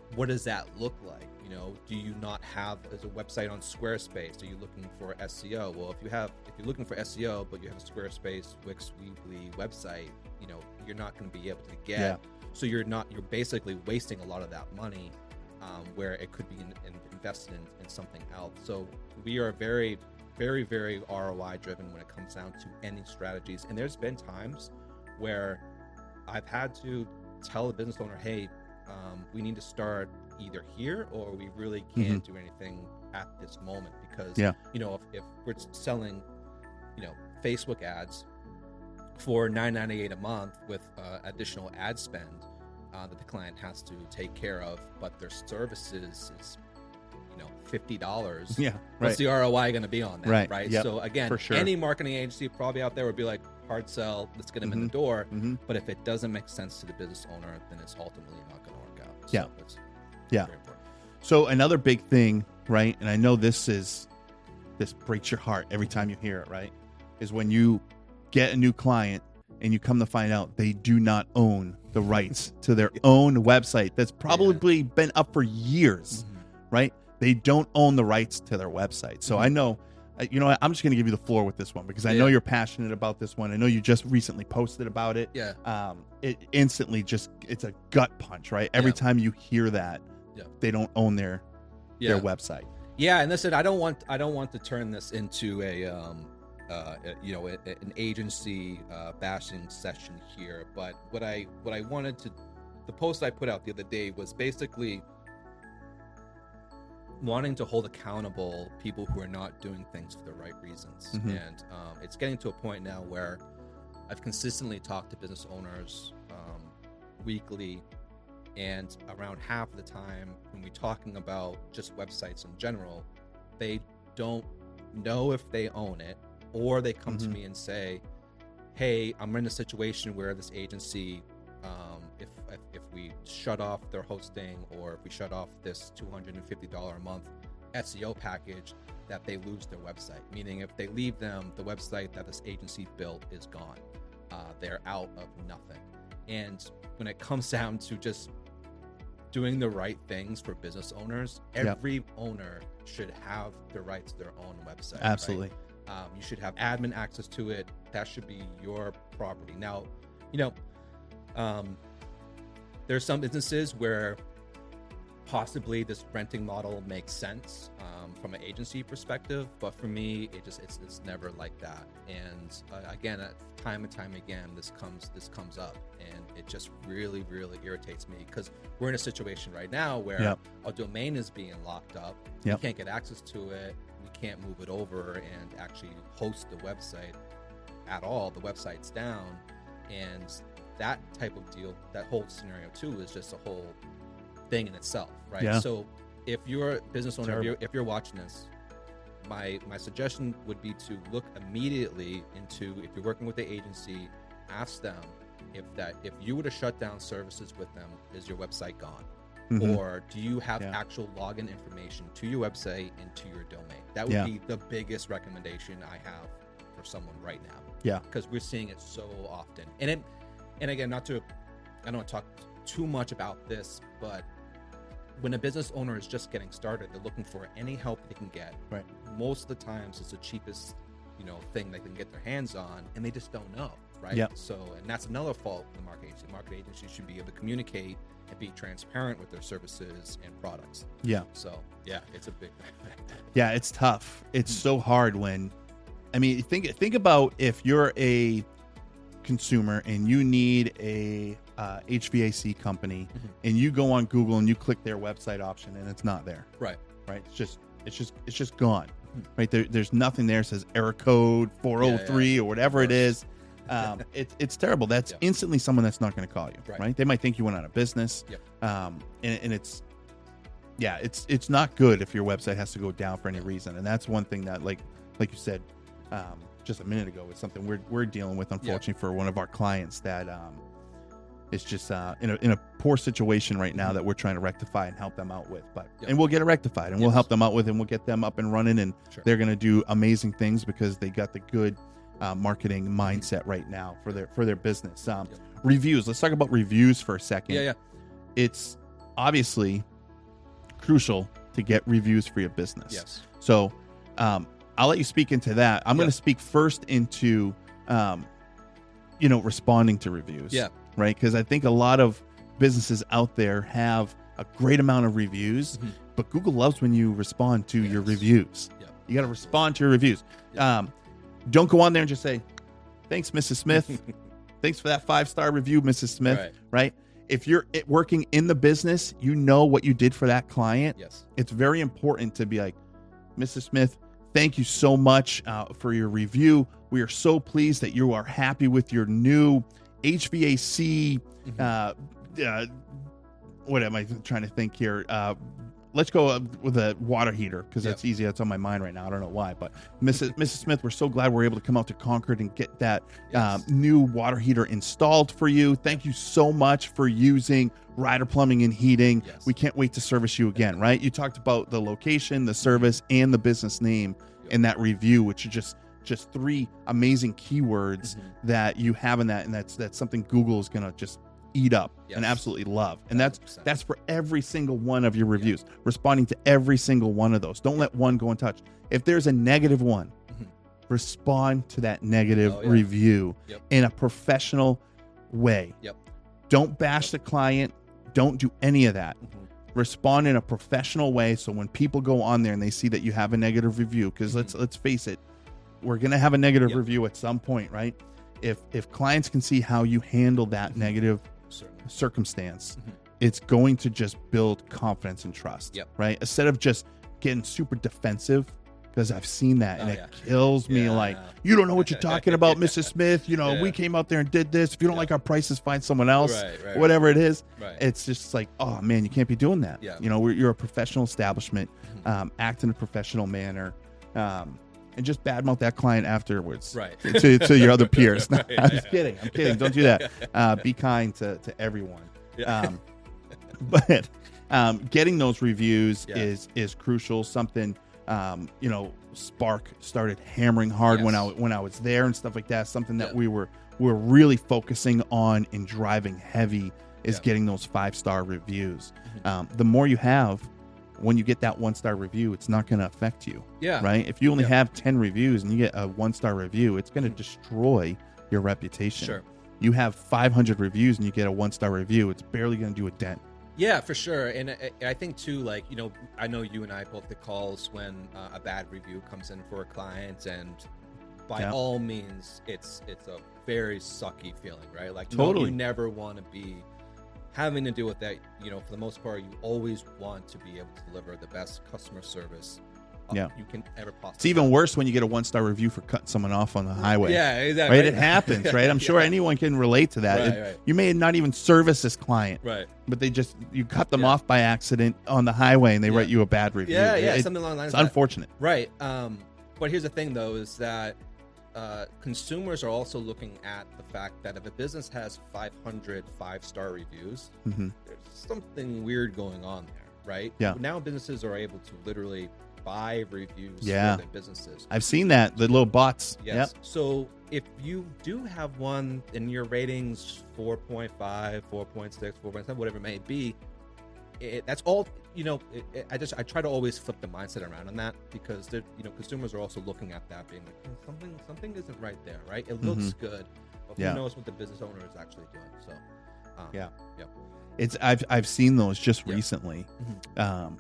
Speaker 2: what does that look like? You know, do you not have as a website on Squarespace? Are you looking for S E O? Well, if you have, if you're looking for S E O, but you have a Squarespace, Wix, Weebly website, you know, you're not going to be able to get.
Speaker 1: Yeah.
Speaker 2: So you're not, you're basically wasting a lot of that money, um, where it could be in, in invested in, in something else. So we are very, very, very R O I driven when it comes down to any strategies. And there's been times where I've had to tell the business owner, hey, um, we need to start either here, or we really can't mm-hmm. do anything at this moment, because
Speaker 1: yeah.
Speaker 2: you know, if, if we're selling, you know, Facebook ads for nine ninety-eight a month with uh, additional ad spend uh, that the client has to take care of, but their services is, you know, fifty dollars.
Speaker 1: Yeah, right.
Speaker 2: What's the R O I going to be on that?
Speaker 1: Right.
Speaker 2: Right.
Speaker 1: Yep.
Speaker 2: So again,
Speaker 1: For sure.
Speaker 2: any marketing agency probably out there would be like, hard sell, let's get them
Speaker 1: mm-hmm.
Speaker 2: in the door.
Speaker 1: Mm-hmm.
Speaker 2: But if it doesn't make sense to the business owner, then it's ultimately not going to work out. So
Speaker 1: Yeah.
Speaker 2: It's
Speaker 1: Yeah.
Speaker 2: very important.
Speaker 1: So another big thing, right? And I know this is, this breaks your heart every time you hear it, right? Is when you get a new client and you come to find out they do not own the rights to their own website that's probably yeah. been up for years, mm-hmm. right? They don't own the rights to their website. So mm-hmm. I know, you know what, I'm just going to give you the floor with this one, because I yeah. know you're passionate about this one. I know you just recently posted about it.
Speaker 2: Yeah.
Speaker 1: Um, it instantly just, it's a gut punch, right? Every yeah. time you hear that, yeah. they don't own their
Speaker 2: yeah.
Speaker 1: their website.
Speaker 2: Yeah, and listen, I don't want I don't want to turn this into a um, uh, you know, a, an agency uh, bashing session here. But what I what I wanted to, the post I put out the other day was basically wanting to hold accountable people who are not doing things for the right reasons. Mm-hmm. And um, it's getting to a point now where I've consistently talked to business owners um, weekly, and around half of the time when we're talking about just websites in general, they don't know if they own it, or they come mm-hmm. to me and say, hey, I'm in a situation where this agency, um, if, if if we shut off their hosting, or if we shut off this two hundred fifty dollars a month S E O package, that they lose their website. Meaning if they leave them, the website that this agency built is gone. Uh, they're out of nothing. And when it comes down to just doing the right things for business owners, every yep. owner should have the right to their own website.
Speaker 1: Absolutely.
Speaker 2: Right? Um, you should have admin access to it. That should be your property. Now, you know, um, there's some businesses where possibly this renting model makes sense um, from an agency perspective, but for me, it just it's it's never like that. And uh, again, uh, time and time again, this comes this comes up, and it just really really irritates me, because we're in a situation right now where
Speaker 1: yep.
Speaker 2: our domain is being locked up.
Speaker 1: Yep.
Speaker 2: We can't get access to it. We can't move it over and actually host the website at all. The website's down, and that type of deal, that whole scenario too, is just a whole thing in itself, right?
Speaker 1: Yeah.
Speaker 2: So if you're a business owner, if you're, if you're watching this, my my suggestion would be to look immediately into, if you're working with the agency, ask them if that if you were to shut down services with them, is your website gone? Mm-hmm. Or do you have yeah. actual login information to your website and to your domain? That would
Speaker 1: yeah.
Speaker 2: be the biggest recommendation I have for someone right now.
Speaker 1: Yeah.
Speaker 2: Because we're seeing it so often. And it and again, not to I don't want to talk too much about this, but when a business owner is just getting started, they're looking for any help they can get.
Speaker 1: Right.
Speaker 2: Most of the times it's the cheapest, you know, thing they can get their hands on, and they just don't know, right?
Speaker 1: Yep.
Speaker 2: So, and that's another fault of the market agency. Market agencies should be able to communicate and be transparent with their services and products.
Speaker 1: Yeah.
Speaker 2: So, yeah, it's a big
Speaker 1: Yeah, it's tough. It's so hard when, I mean, think think about if you're a consumer and you need a uh, H V A C company, mm-hmm. and you go on Google and you click their website option and it's not there.
Speaker 2: Right.
Speaker 1: Right. It's just it's just it's just gone. Mm-hmm. Right. There, there's nothing there. It says error code four oh three yeah, yeah. or whatever it is. Um, it, it's terrible. That's yeah. instantly someone that's not going to call you. Right. right. They might think you went out of business.
Speaker 2: Yep.
Speaker 1: Um, and, and it's yeah, it's it's not good if your website has to go down for any reason. And that's one thing that, like like you said, um, just a minute ago, it's something we're we're dealing with, unfortunately, yeah. for one of our clients that um, is just uh, in a in a poor situation right now, mm-hmm. that we're trying to rectify and help them out with. But yep. and we'll get it rectified, and yes. we'll help them out with, and we'll get them up and running, and
Speaker 2: sure.
Speaker 1: they're going to do amazing things because they got the good uh, marketing mindset right now for their for their business. Um,
Speaker 2: yep.
Speaker 1: Reviews. Let's talk about reviews for a second.
Speaker 2: Yeah, yeah.
Speaker 1: It's obviously crucial to get reviews for your business.
Speaker 2: Yes.
Speaker 1: So um, I'll let you speak into that. I'm
Speaker 2: Yeah.
Speaker 1: going to speak first into, um, you know, responding to reviews.
Speaker 2: Yeah.
Speaker 1: Right. Because I think a lot of businesses out there have a great amount of reviews,
Speaker 2: Mhm.
Speaker 1: but Google loves when you respond to your
Speaker 2: Yes.
Speaker 1: reviews.
Speaker 2: Yeah.
Speaker 1: You got to respond to your reviews.
Speaker 2: Yeah.
Speaker 1: Um, don't go on there and just say, thanks, Missus Smith. Thanks for that five-star review, Missus Smith.
Speaker 2: Right.
Speaker 1: Right. If you're it- working in the business, you know what you did for that client.
Speaker 2: Yes.
Speaker 1: It's very important to be like, Missus Smith, thank you so much uh, for your review. We are so pleased that you are happy with your new H V A C.
Speaker 2: Mhm.
Speaker 1: Uh, uh, what am I trying to think here? Uh, let's go with a water heater because
Speaker 2: Yep.
Speaker 1: that's easy. That's on my mind right now. I don't know why, but Missus Missus Smith, we're so glad we're able to come out to Concord and get that um,
Speaker 2: Yes.
Speaker 1: new water heater installed for you. Thank you so much for using Ryder Plumbing and Heating.
Speaker 2: Yes.
Speaker 1: We can't wait to service you again, right? You talked about the location, the service, and the business name
Speaker 2: Yep.
Speaker 1: in that review, which are just just three amazing keywords
Speaker 2: Mhm.
Speaker 1: that you have in that, and that's that's something Google is gonna just eat up and
Speaker 2: Yes.
Speaker 1: absolutely love. And that's
Speaker 2: one hundred percent.
Speaker 1: that's for every single one of your reviews, responding to every single one of those. Don't let one go untouched. If there's a negative one,
Speaker 2: Mhm.
Speaker 1: respond to that negative
Speaker 2: Oh, yeah.
Speaker 1: review
Speaker 2: Yep.
Speaker 1: in a professional way.
Speaker 2: Yep.
Speaker 1: Don't bash the client. Don't do any of that.
Speaker 2: Mhm.
Speaker 1: Respond in a professional way, so when people go on there and they see that you have a negative review, because let's let's face it, we're gonna have a negative
Speaker 2: Yep.
Speaker 1: review at some point, right? If if clients can see how you handle that negative
Speaker 2: Certainly.
Speaker 1: circumstance,
Speaker 2: Mhm.
Speaker 1: it's going to just build confidence and trust.
Speaker 2: Yep.
Speaker 1: Right. Instead of just getting super defensive, because I've seen that and
Speaker 2: Oh,
Speaker 1: it
Speaker 2: yeah.
Speaker 1: kills me.
Speaker 2: Yeah, I
Speaker 1: Like,
Speaker 2: know.
Speaker 1: you don't know what you're talking about, Missus Smith. You know,
Speaker 2: Yeah.
Speaker 1: we came out there and did this. If you don't
Speaker 2: Yeah.
Speaker 1: like our prices, find someone else.
Speaker 2: Right, right,
Speaker 1: Whatever it is.
Speaker 2: Right.
Speaker 1: It's just like, oh man, you can't be doing that.
Speaker 2: Yeah.
Speaker 1: You know, we're, you're a professional establishment.
Speaker 2: Mhm.
Speaker 1: Um, act in a professional manner. Um, and just badmouth that client afterwards.
Speaker 2: Right.
Speaker 1: To, to your other peers.
Speaker 2: Right,
Speaker 1: I'm
Speaker 2: yeah,
Speaker 1: just
Speaker 2: yeah.
Speaker 1: kidding. I'm kidding. Don't do that. Uh, be kind to, to everyone.
Speaker 2: Yeah.
Speaker 1: Um, but um, getting those reviews
Speaker 2: Yeah.
Speaker 1: is is crucial. Something um, you know, Spark started hammering hard when I
Speaker 2: Yes.
Speaker 1: when I was there and stuff like that. Something that
Speaker 2: Yeah.
Speaker 1: we were we were really focusing on and driving heavy is
Speaker 2: Yeah.
Speaker 1: getting those five star reviews.
Speaker 2: Mhm.
Speaker 1: Um, the more you have, when you get that one star review, it's not going to affect you,
Speaker 2: Yeah.
Speaker 1: right? If you only
Speaker 2: Yeah.
Speaker 1: have ten reviews and you get a one star review, it's going to destroy your reputation.
Speaker 2: Sure.
Speaker 1: You have five hundred reviews and you get a one star review, it's barely going to do a dent.
Speaker 2: Yeah, for sure. And I, I think too, like, you know, I know you and I both get calls when uh, a bad review comes in for a client, and by
Speaker 1: Yeah.
Speaker 2: all means, it's it's a very sucky feeling, right? Like,
Speaker 1: Totally.
Speaker 2: no, you never want to be having to deal with that. You know, for the most part, you always want to be able to deliver the best customer service uh,
Speaker 1: Yeah.
Speaker 2: you can ever possibly.
Speaker 1: It's even worse when you get a one star review for cutting someone off on the highway.
Speaker 2: Yeah, exactly.
Speaker 1: Right? It happens, right? I'm sure
Speaker 2: Yeah.
Speaker 1: anyone can relate to that.
Speaker 2: Right,
Speaker 1: It-
Speaker 2: right.
Speaker 1: You may not even service this client,
Speaker 2: Right.
Speaker 1: but they just, you cut them
Speaker 2: Yeah.
Speaker 1: off by accident on the highway and they
Speaker 2: Yeah.
Speaker 1: write you a bad review.
Speaker 2: Yeah, yeah,
Speaker 1: It-
Speaker 2: something along the lines
Speaker 1: it's
Speaker 2: of that.
Speaker 1: unfortunate.
Speaker 2: Right. Um, but here's the thing, though, is that uh, consumers are also looking at the fact that if a business has five hundred five-star reviews,
Speaker 1: hmm
Speaker 2: there's something weird going on there, right?
Speaker 1: Yeah.
Speaker 2: Now businesses are able to literally buy reviews
Speaker 1: Yeah.
Speaker 2: for their businesses.
Speaker 1: I've seen that, the little bots.
Speaker 2: Yes. So if you do have one and your ratings four point five, four point six, four point seven, whatever it may be, it, that's all, you know, it, it, I just, I try to always flip the mindset around on that, because they're, you know, consumers are also looking at that being like, "Hmm, something, something isn't right there, right? It looks good, but who
Speaker 1: Yeah.
Speaker 2: knows what the business owner is actually doing. So, um,
Speaker 1: Yeah.
Speaker 2: yeah.
Speaker 1: It's I've I've seen those just
Speaker 2: Yeah.
Speaker 1: recently,
Speaker 2: Mhm.
Speaker 1: um,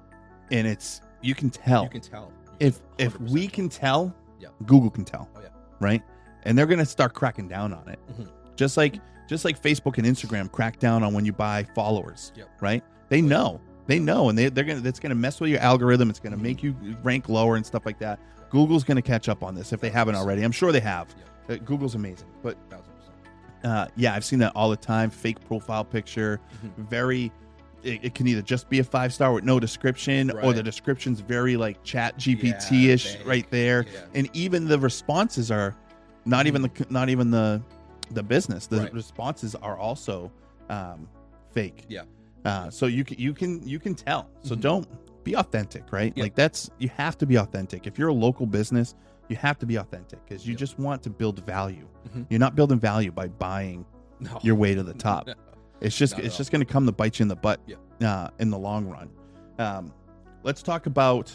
Speaker 1: and it's you can tell
Speaker 2: You can tell. You
Speaker 1: if
Speaker 2: can
Speaker 1: if
Speaker 2: one hundred
Speaker 1: we
Speaker 2: percent
Speaker 1: can tell,
Speaker 2: Yeah.
Speaker 1: Google can tell,
Speaker 2: Oh, yeah.
Speaker 1: right? And they're gonna start cracking down on it,
Speaker 2: Mhm.
Speaker 1: just like just like Facebook and Instagram crack down on when you buy followers,
Speaker 2: Yep.
Speaker 1: right? They know, they know, and they they're gonna that's gonna mess with your algorithm. It's gonna
Speaker 2: Mhm.
Speaker 1: make you rank lower and stuff like that. Google's gonna catch up on this if they haven't already. I'm sure they have. Uh, Google's amazing, but
Speaker 2: Thousand percent.
Speaker 1: uh, yeah, I've seen that all the time. Fake profile picture,
Speaker 2: Mhm.
Speaker 1: very. It, it can either just be a five star with no description, or
Speaker 2: Right.
Speaker 1: the description's very like Chat G P T ish
Speaker 2: fake.
Speaker 1: right there,
Speaker 2: Yeah.
Speaker 1: and even the responses are not even the not even the the business. The
Speaker 2: Right.
Speaker 1: responses are also um, fake.
Speaker 2: Yeah.
Speaker 1: Uh, so you can you can you can tell. So
Speaker 2: Mhm.
Speaker 1: don't be authentic, right?
Speaker 2: Yeah.
Speaker 1: Like that's you have to be authentic. If you're a local business, you have to be authentic because you
Speaker 2: Yep.
Speaker 1: just want to build value.
Speaker 2: Mhm.
Speaker 1: You're not building value by buying
Speaker 2: No.
Speaker 1: your way to the top.
Speaker 2: No.
Speaker 1: It's just
Speaker 2: Not at
Speaker 1: it's
Speaker 2: all.
Speaker 1: just going to come to bite you in the butt
Speaker 2: Yeah.
Speaker 1: uh, in the long run. Um, let's talk about.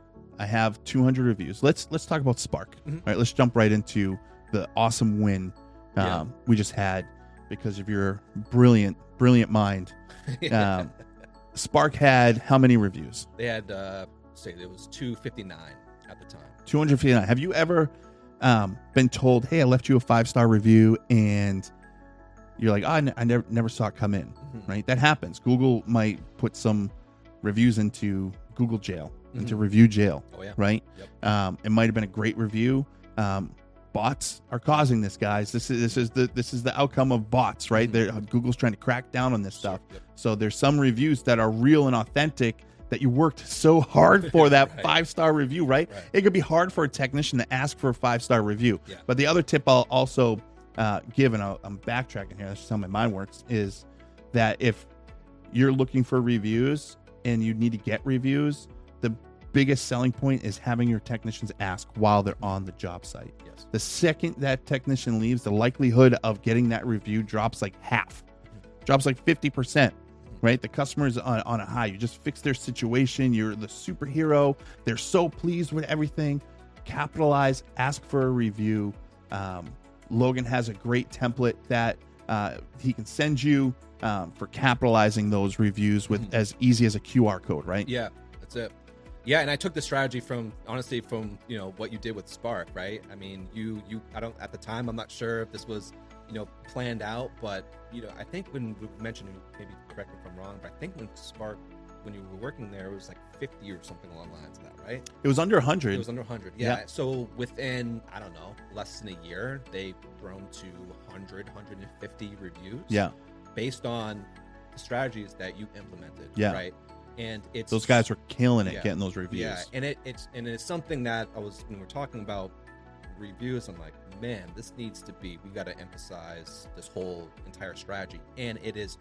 Speaker 1: I have two hundred reviews. Let's let's talk about Spark.
Speaker 2: Mhm.
Speaker 1: All right, let's jump right into the awesome win um,
Speaker 2: Yeah.
Speaker 1: we just had because of your brilliant, brilliant mind. Um, Spark had how many reviews?
Speaker 2: They had, uh, say, it was two fifty-nine at the time.
Speaker 1: two hundred fifty-nine. Have you ever um, been told, "Hey, I left you a five star review," and you're like, oh, I, n- I never never saw it come in,
Speaker 2: Mhm.
Speaker 1: right? That happens. Google might put some reviews into Google jail, into
Speaker 2: Mhm.
Speaker 1: review jail,
Speaker 2: Oh, yeah.
Speaker 1: right?
Speaker 2: Yep.
Speaker 1: Um, it might have been a great review. Um, bots are causing this, guys. This is this is the this is the outcome of bots, right?
Speaker 2: Mhm.
Speaker 1: They're, Google's trying to crack down on this stuff.
Speaker 2: Yep.
Speaker 1: So there's some reviews that are real and authentic that you worked so hard for that
Speaker 2: Right.
Speaker 1: five star review, right?
Speaker 2: Right.
Speaker 1: It could be hard for a technician to ask for a five star review.
Speaker 2: Yeah.
Speaker 1: But the other tip I'll also uh, give, and I'll, I'm backtracking here, that's just how my mind works, is that if you're looking for reviews and you need to get reviews, the biggest selling point is having your technicians ask while they're on the job site.
Speaker 2: Yes.
Speaker 1: The second that technician leaves, the likelihood of getting that review drops like half, drops like fifty percent, right? The customer's on, on a high. You just fix their situation. You're the superhero. They're so pleased with everything. Capitalize, ask for a review. Um, Logan has a great template that uh, he can send you um, for capitalizing those reviews with
Speaker 2: Mhm.
Speaker 1: as easy as a Q R code, right?
Speaker 2: Yeah, that's it. Yeah, and I took the strategy from honestly from you know what you did with Spark, right? I mean, you you I don't at the time I'm not sure if this was you know planned out, but you know I think when we mentioned, maybe correct me if I'm wrong, but I think when Spark when you were working there it was like fifty or something along the lines of that, right?
Speaker 1: It was under one
Speaker 2: It
Speaker 1: hundred.
Speaker 2: was under one hundred. Yeah.
Speaker 1: Yeah.
Speaker 2: So within I don't know less than a year, they've grown to one hundred, one hundred fifty reviews.
Speaker 1: Yeah.
Speaker 2: Based on the strategies that you implemented.
Speaker 1: Yeah.
Speaker 2: Right. And it's
Speaker 1: Those guys were killing it
Speaker 2: Yeah.
Speaker 1: getting those reviews.
Speaker 2: Yeah, and it, it's and it's something that I was when we're talking about reviews. I'm like, man, this needs to be. We got to emphasize this whole entire strategy, and it is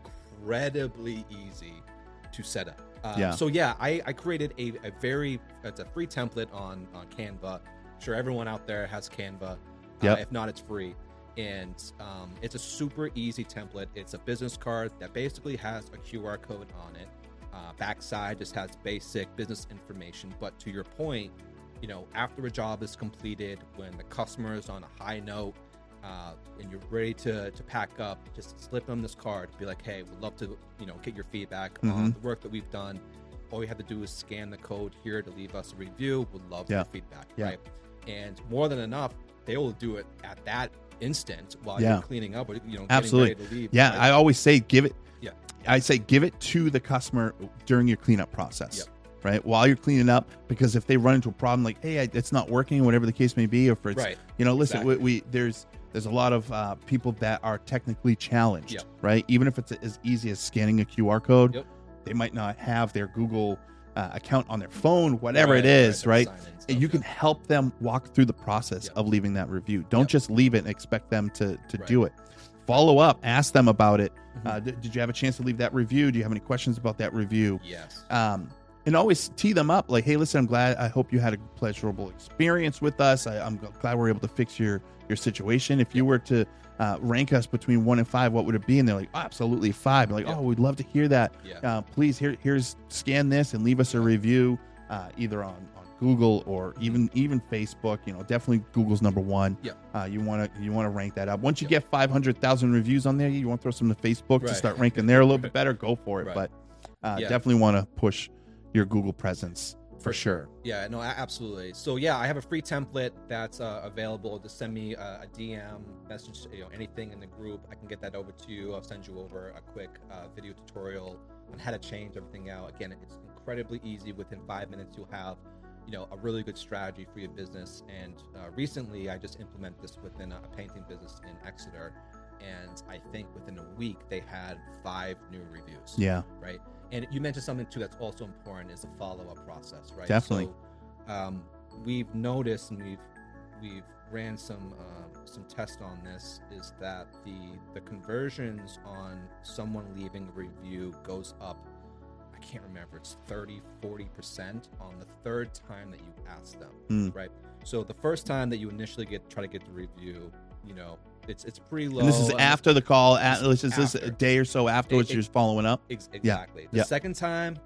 Speaker 2: incredibly easy to set up. Um,
Speaker 1: Yeah.
Speaker 2: So yeah, I, I created a, a very it's a free template on on Canva. I'm sure everyone out there has Canva.
Speaker 1: Yep.
Speaker 2: Uh, if not, it's free. And um, it's a super easy template. It's a business card that basically has a Q R code on it. Uh, backside just has basic business information. But to your point, you know, after a job is completed, when the customer is on a high note, uh, and you're ready to to pack up, just slip them this card. Be like, hey, we'd love to, you know, get your feedback on
Speaker 1: Mhm.
Speaker 2: the work that we've done. All you have to do is scan the code here to leave us a review. Would love
Speaker 1: Yeah.
Speaker 2: your feedback,
Speaker 1: Yeah.
Speaker 2: right? And more than enough, they will do it at that instant while
Speaker 1: Yeah.
Speaker 2: you're cleaning up, or you know,
Speaker 1: Absolutely.
Speaker 2: getting ready to leave.
Speaker 1: Yeah,
Speaker 2: right?
Speaker 1: I always say give it.
Speaker 2: Yeah.
Speaker 1: I say give it to the customer during your cleanup process,
Speaker 2: Yep.
Speaker 1: right? While you're cleaning up, because if they run into a problem like, hey, I, it's not working, whatever the case may be, or if it's,
Speaker 2: Right.
Speaker 1: you know, listen,
Speaker 2: Exactly.
Speaker 1: we, we there's there's a lot of uh, people that are technically challenged,
Speaker 2: Yep.
Speaker 1: right? Even if it's as easy as scanning a Q R code,
Speaker 2: Yep.
Speaker 1: they might not have their Google uh, account on their phone, whatever
Speaker 2: Right,
Speaker 1: it is,
Speaker 2: right,
Speaker 1: right?
Speaker 2: their sign-in stuff,
Speaker 1: And you can
Speaker 2: yeah.
Speaker 1: help them walk through the process
Speaker 2: Yep.
Speaker 1: of leaving that review. Don't
Speaker 2: Yep.
Speaker 1: just leave it and expect them to to
Speaker 2: Right.
Speaker 1: do it. Follow up, ask them about it.
Speaker 2: Mhm.
Speaker 1: Uh, did, did you have a chance to leave that review? Do you have any questions about that review?
Speaker 2: Yes.
Speaker 1: Um, and always tee them up like, hey, listen, I'm glad. I hope you had a pleasurable experience with us. I, I'm glad we're able to fix your your situation. If you were to uh, rank us between one and five, what would it be? And they're like, oh, absolutely five. You're like,
Speaker 2: Yeah.
Speaker 1: oh, we'd love to hear that.
Speaker 2: Yeah.
Speaker 1: Uh, please, here, here's scan this and leave us a review, uh, either on, on Google or even even Facebook. You know, definitely Google's number one.
Speaker 2: Yeah.
Speaker 1: Uh, you want to you want to rank that up. Once you
Speaker 2: Yeah.
Speaker 1: get five hundred thousand reviews on there, you want to throw some to Facebook to
Speaker 2: Right.
Speaker 1: start ranking there a little bit better. Go for it.
Speaker 2: Right.
Speaker 1: But uh,
Speaker 2: Yeah.
Speaker 1: definitely want to push your Google presence for sure.
Speaker 2: Yeah, no, a- absolutely. So yeah, I have a free template that's uh, available. Just send me a, a D M message, you know, anything in the group. I can get that over to you. I'll send you over a quick uh, video tutorial on how to change everything out. Again, it's incredibly easy. Within five minutes, you'll have, you know, a really good strategy for your business. And uh, recently, I just implemented this within a painting business in Exeter, and I think within a week they had five new reviews.
Speaker 1: Yeah.
Speaker 2: Right. And you mentioned something too that's also important is the follow-up process, right?
Speaker 1: Definitely.
Speaker 2: So, um, we've noticed and we've we've ran some uh, some tests on this is that the the conversions on someone leaving a review goes up. I can't remember. It's thirty, forty percent on the third time that you ask them,
Speaker 1: Mm.
Speaker 2: right? So the first time that you initially get try to get the review, you know, it's it's pretty low.
Speaker 1: And this is
Speaker 2: and-
Speaker 1: after the call. At, this is this
Speaker 2: after.
Speaker 1: a day or so afterwards.
Speaker 2: It-
Speaker 1: you're just following up.
Speaker 2: Ex- exactly. The
Speaker 1: yeah.
Speaker 2: second time,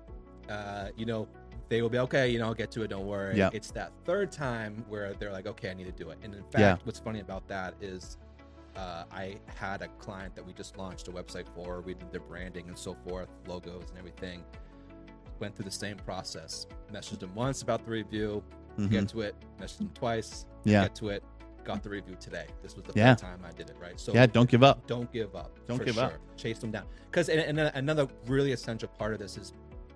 Speaker 2: uh, you know, they will be okay, you know, I'll get to it, don't worry.
Speaker 1: Yeah.
Speaker 2: It's that third time where they're like, okay, I need to do it. And in fact,
Speaker 1: Yeah.
Speaker 2: what's funny about that is uh, I had a client that we just launched a website for. We did their branding and so forth, logos and everything. Went through the same process. Messaged them once about the review,
Speaker 1: Mhm.
Speaker 2: get to it. Messaged them twice,
Speaker 1: Yeah.
Speaker 2: get to it. Got the review today. This was the
Speaker 1: Yeah.
Speaker 2: third time I did it, right? So
Speaker 1: Yeah, don't give up.
Speaker 2: don't give up.
Speaker 1: Don't
Speaker 2: for
Speaker 1: give
Speaker 2: sure.
Speaker 1: up.
Speaker 2: Chase them down. Because and, and another really essential part of this is,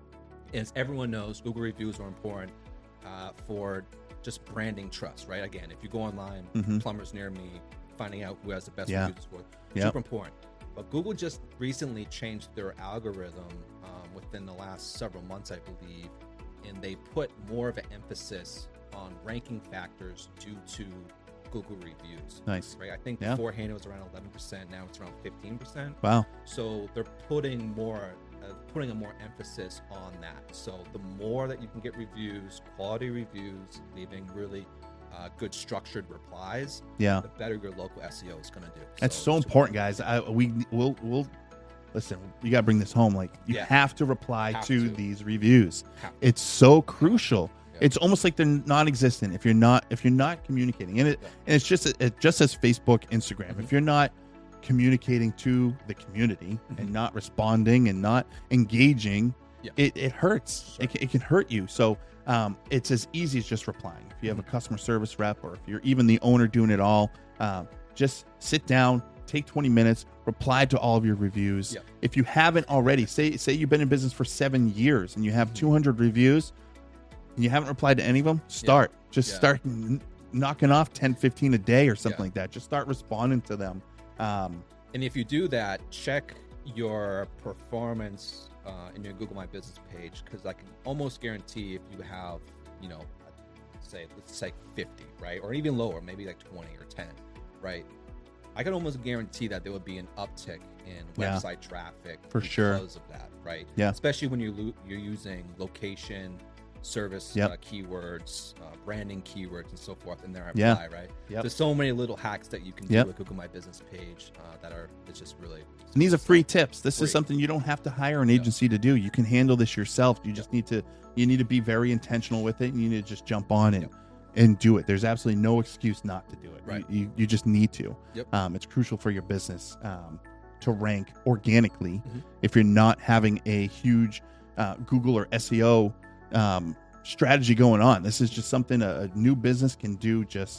Speaker 2: is everyone knows Google reviews are important uh, for just branding trust, right? Again, if you go online,
Speaker 1: Mhm.
Speaker 2: plumbers near me, finding out who has the best
Speaker 1: Yeah.
Speaker 2: reviews for,
Speaker 1: Yep.
Speaker 2: super important. But Google just recently changed their algorithm um, within the last several months, I believe, and they put more of an emphasis on ranking factors due to Google reviews.
Speaker 1: Nice.
Speaker 2: Right? I think
Speaker 1: Yeah.
Speaker 2: beforehand it was around eleven percent. Now it's around fifteen percent.
Speaker 1: Wow.
Speaker 2: So they're putting more, uh, putting a more emphasis on that. So the more that you can get reviews, quality reviews, leaving really uh, good structured replies,
Speaker 1: Yeah.
Speaker 2: the better your local S E O is going to do.
Speaker 1: That's so important, guys. I we we'll we'll listen. You got to bring this home. Like you
Speaker 2: Yeah.
Speaker 1: have to reply
Speaker 2: Have
Speaker 1: to,
Speaker 2: to.
Speaker 1: these reviews.
Speaker 2: Have to.
Speaker 1: It's so crucial.
Speaker 2: Yeah.
Speaker 1: It's almost like they're non-existent if you're not if you're not communicating. And it
Speaker 2: Yeah.
Speaker 1: and it's just it just as Facebook, Instagram.
Speaker 2: Mhm.
Speaker 1: If you're not communicating to the community
Speaker 2: Mhm.
Speaker 1: and not responding and not engaging,
Speaker 2: Yeah.
Speaker 1: it it hurts.
Speaker 2: Sure.
Speaker 1: It can, it can hurt you. So um, it's as easy as just replying. If you have a customer service rep or if you're even the owner doing it all, um, just sit down, take twenty minutes, reply to all of your reviews.
Speaker 2: Yeah.
Speaker 1: If you haven't already, say say you've been in business for seven years and you have
Speaker 2: Mhm.
Speaker 1: two hundred reviews and you haven't replied to any of them, start. Just
Speaker 2: Yeah.
Speaker 1: start n- knocking off ten, fifteen a day or something
Speaker 2: Yeah.
Speaker 1: like that. Just start responding to them. Um,
Speaker 2: And if you do that, check your performance uh, in your Google My Business page, because I can almost guarantee if you have, you know, say let's say fifty, right, or even lower, maybe like twenty or ten, right? I can almost guarantee that there would be an uptick in
Speaker 1: Yeah.
Speaker 2: website traffic
Speaker 1: For sure.
Speaker 2: because of that, right?
Speaker 1: Yeah.
Speaker 2: Especially when you lo- you're using location, service
Speaker 1: Yep.
Speaker 2: uh, keywords, uh, branding keywords, and so forth in their
Speaker 1: Yeah.
Speaker 2: reply, right?
Speaker 1: Yep.
Speaker 2: There's so many little hacks that you can do
Speaker 1: Yep.
Speaker 2: with Google My Business page uh, that are it's just really.
Speaker 1: And these are free tips. This
Speaker 2: Free.
Speaker 1: is something you don't have to hire an
Speaker 2: Yeah.
Speaker 1: agency to do. You can handle this yourself. You just need to you need to be very intentional with it, and you need to just jump on it
Speaker 2: Yep.
Speaker 1: and do it. There's absolutely no excuse not to do it.
Speaker 2: Right.
Speaker 1: You, you, you just need to.
Speaker 2: Yep.
Speaker 1: Um, it's crucial for your business um, to rank organically.
Speaker 2: Mhm.
Speaker 1: If you're not having a huge uh, Google or S E O um, strategy going on, this is just something a, a new business can do. Just,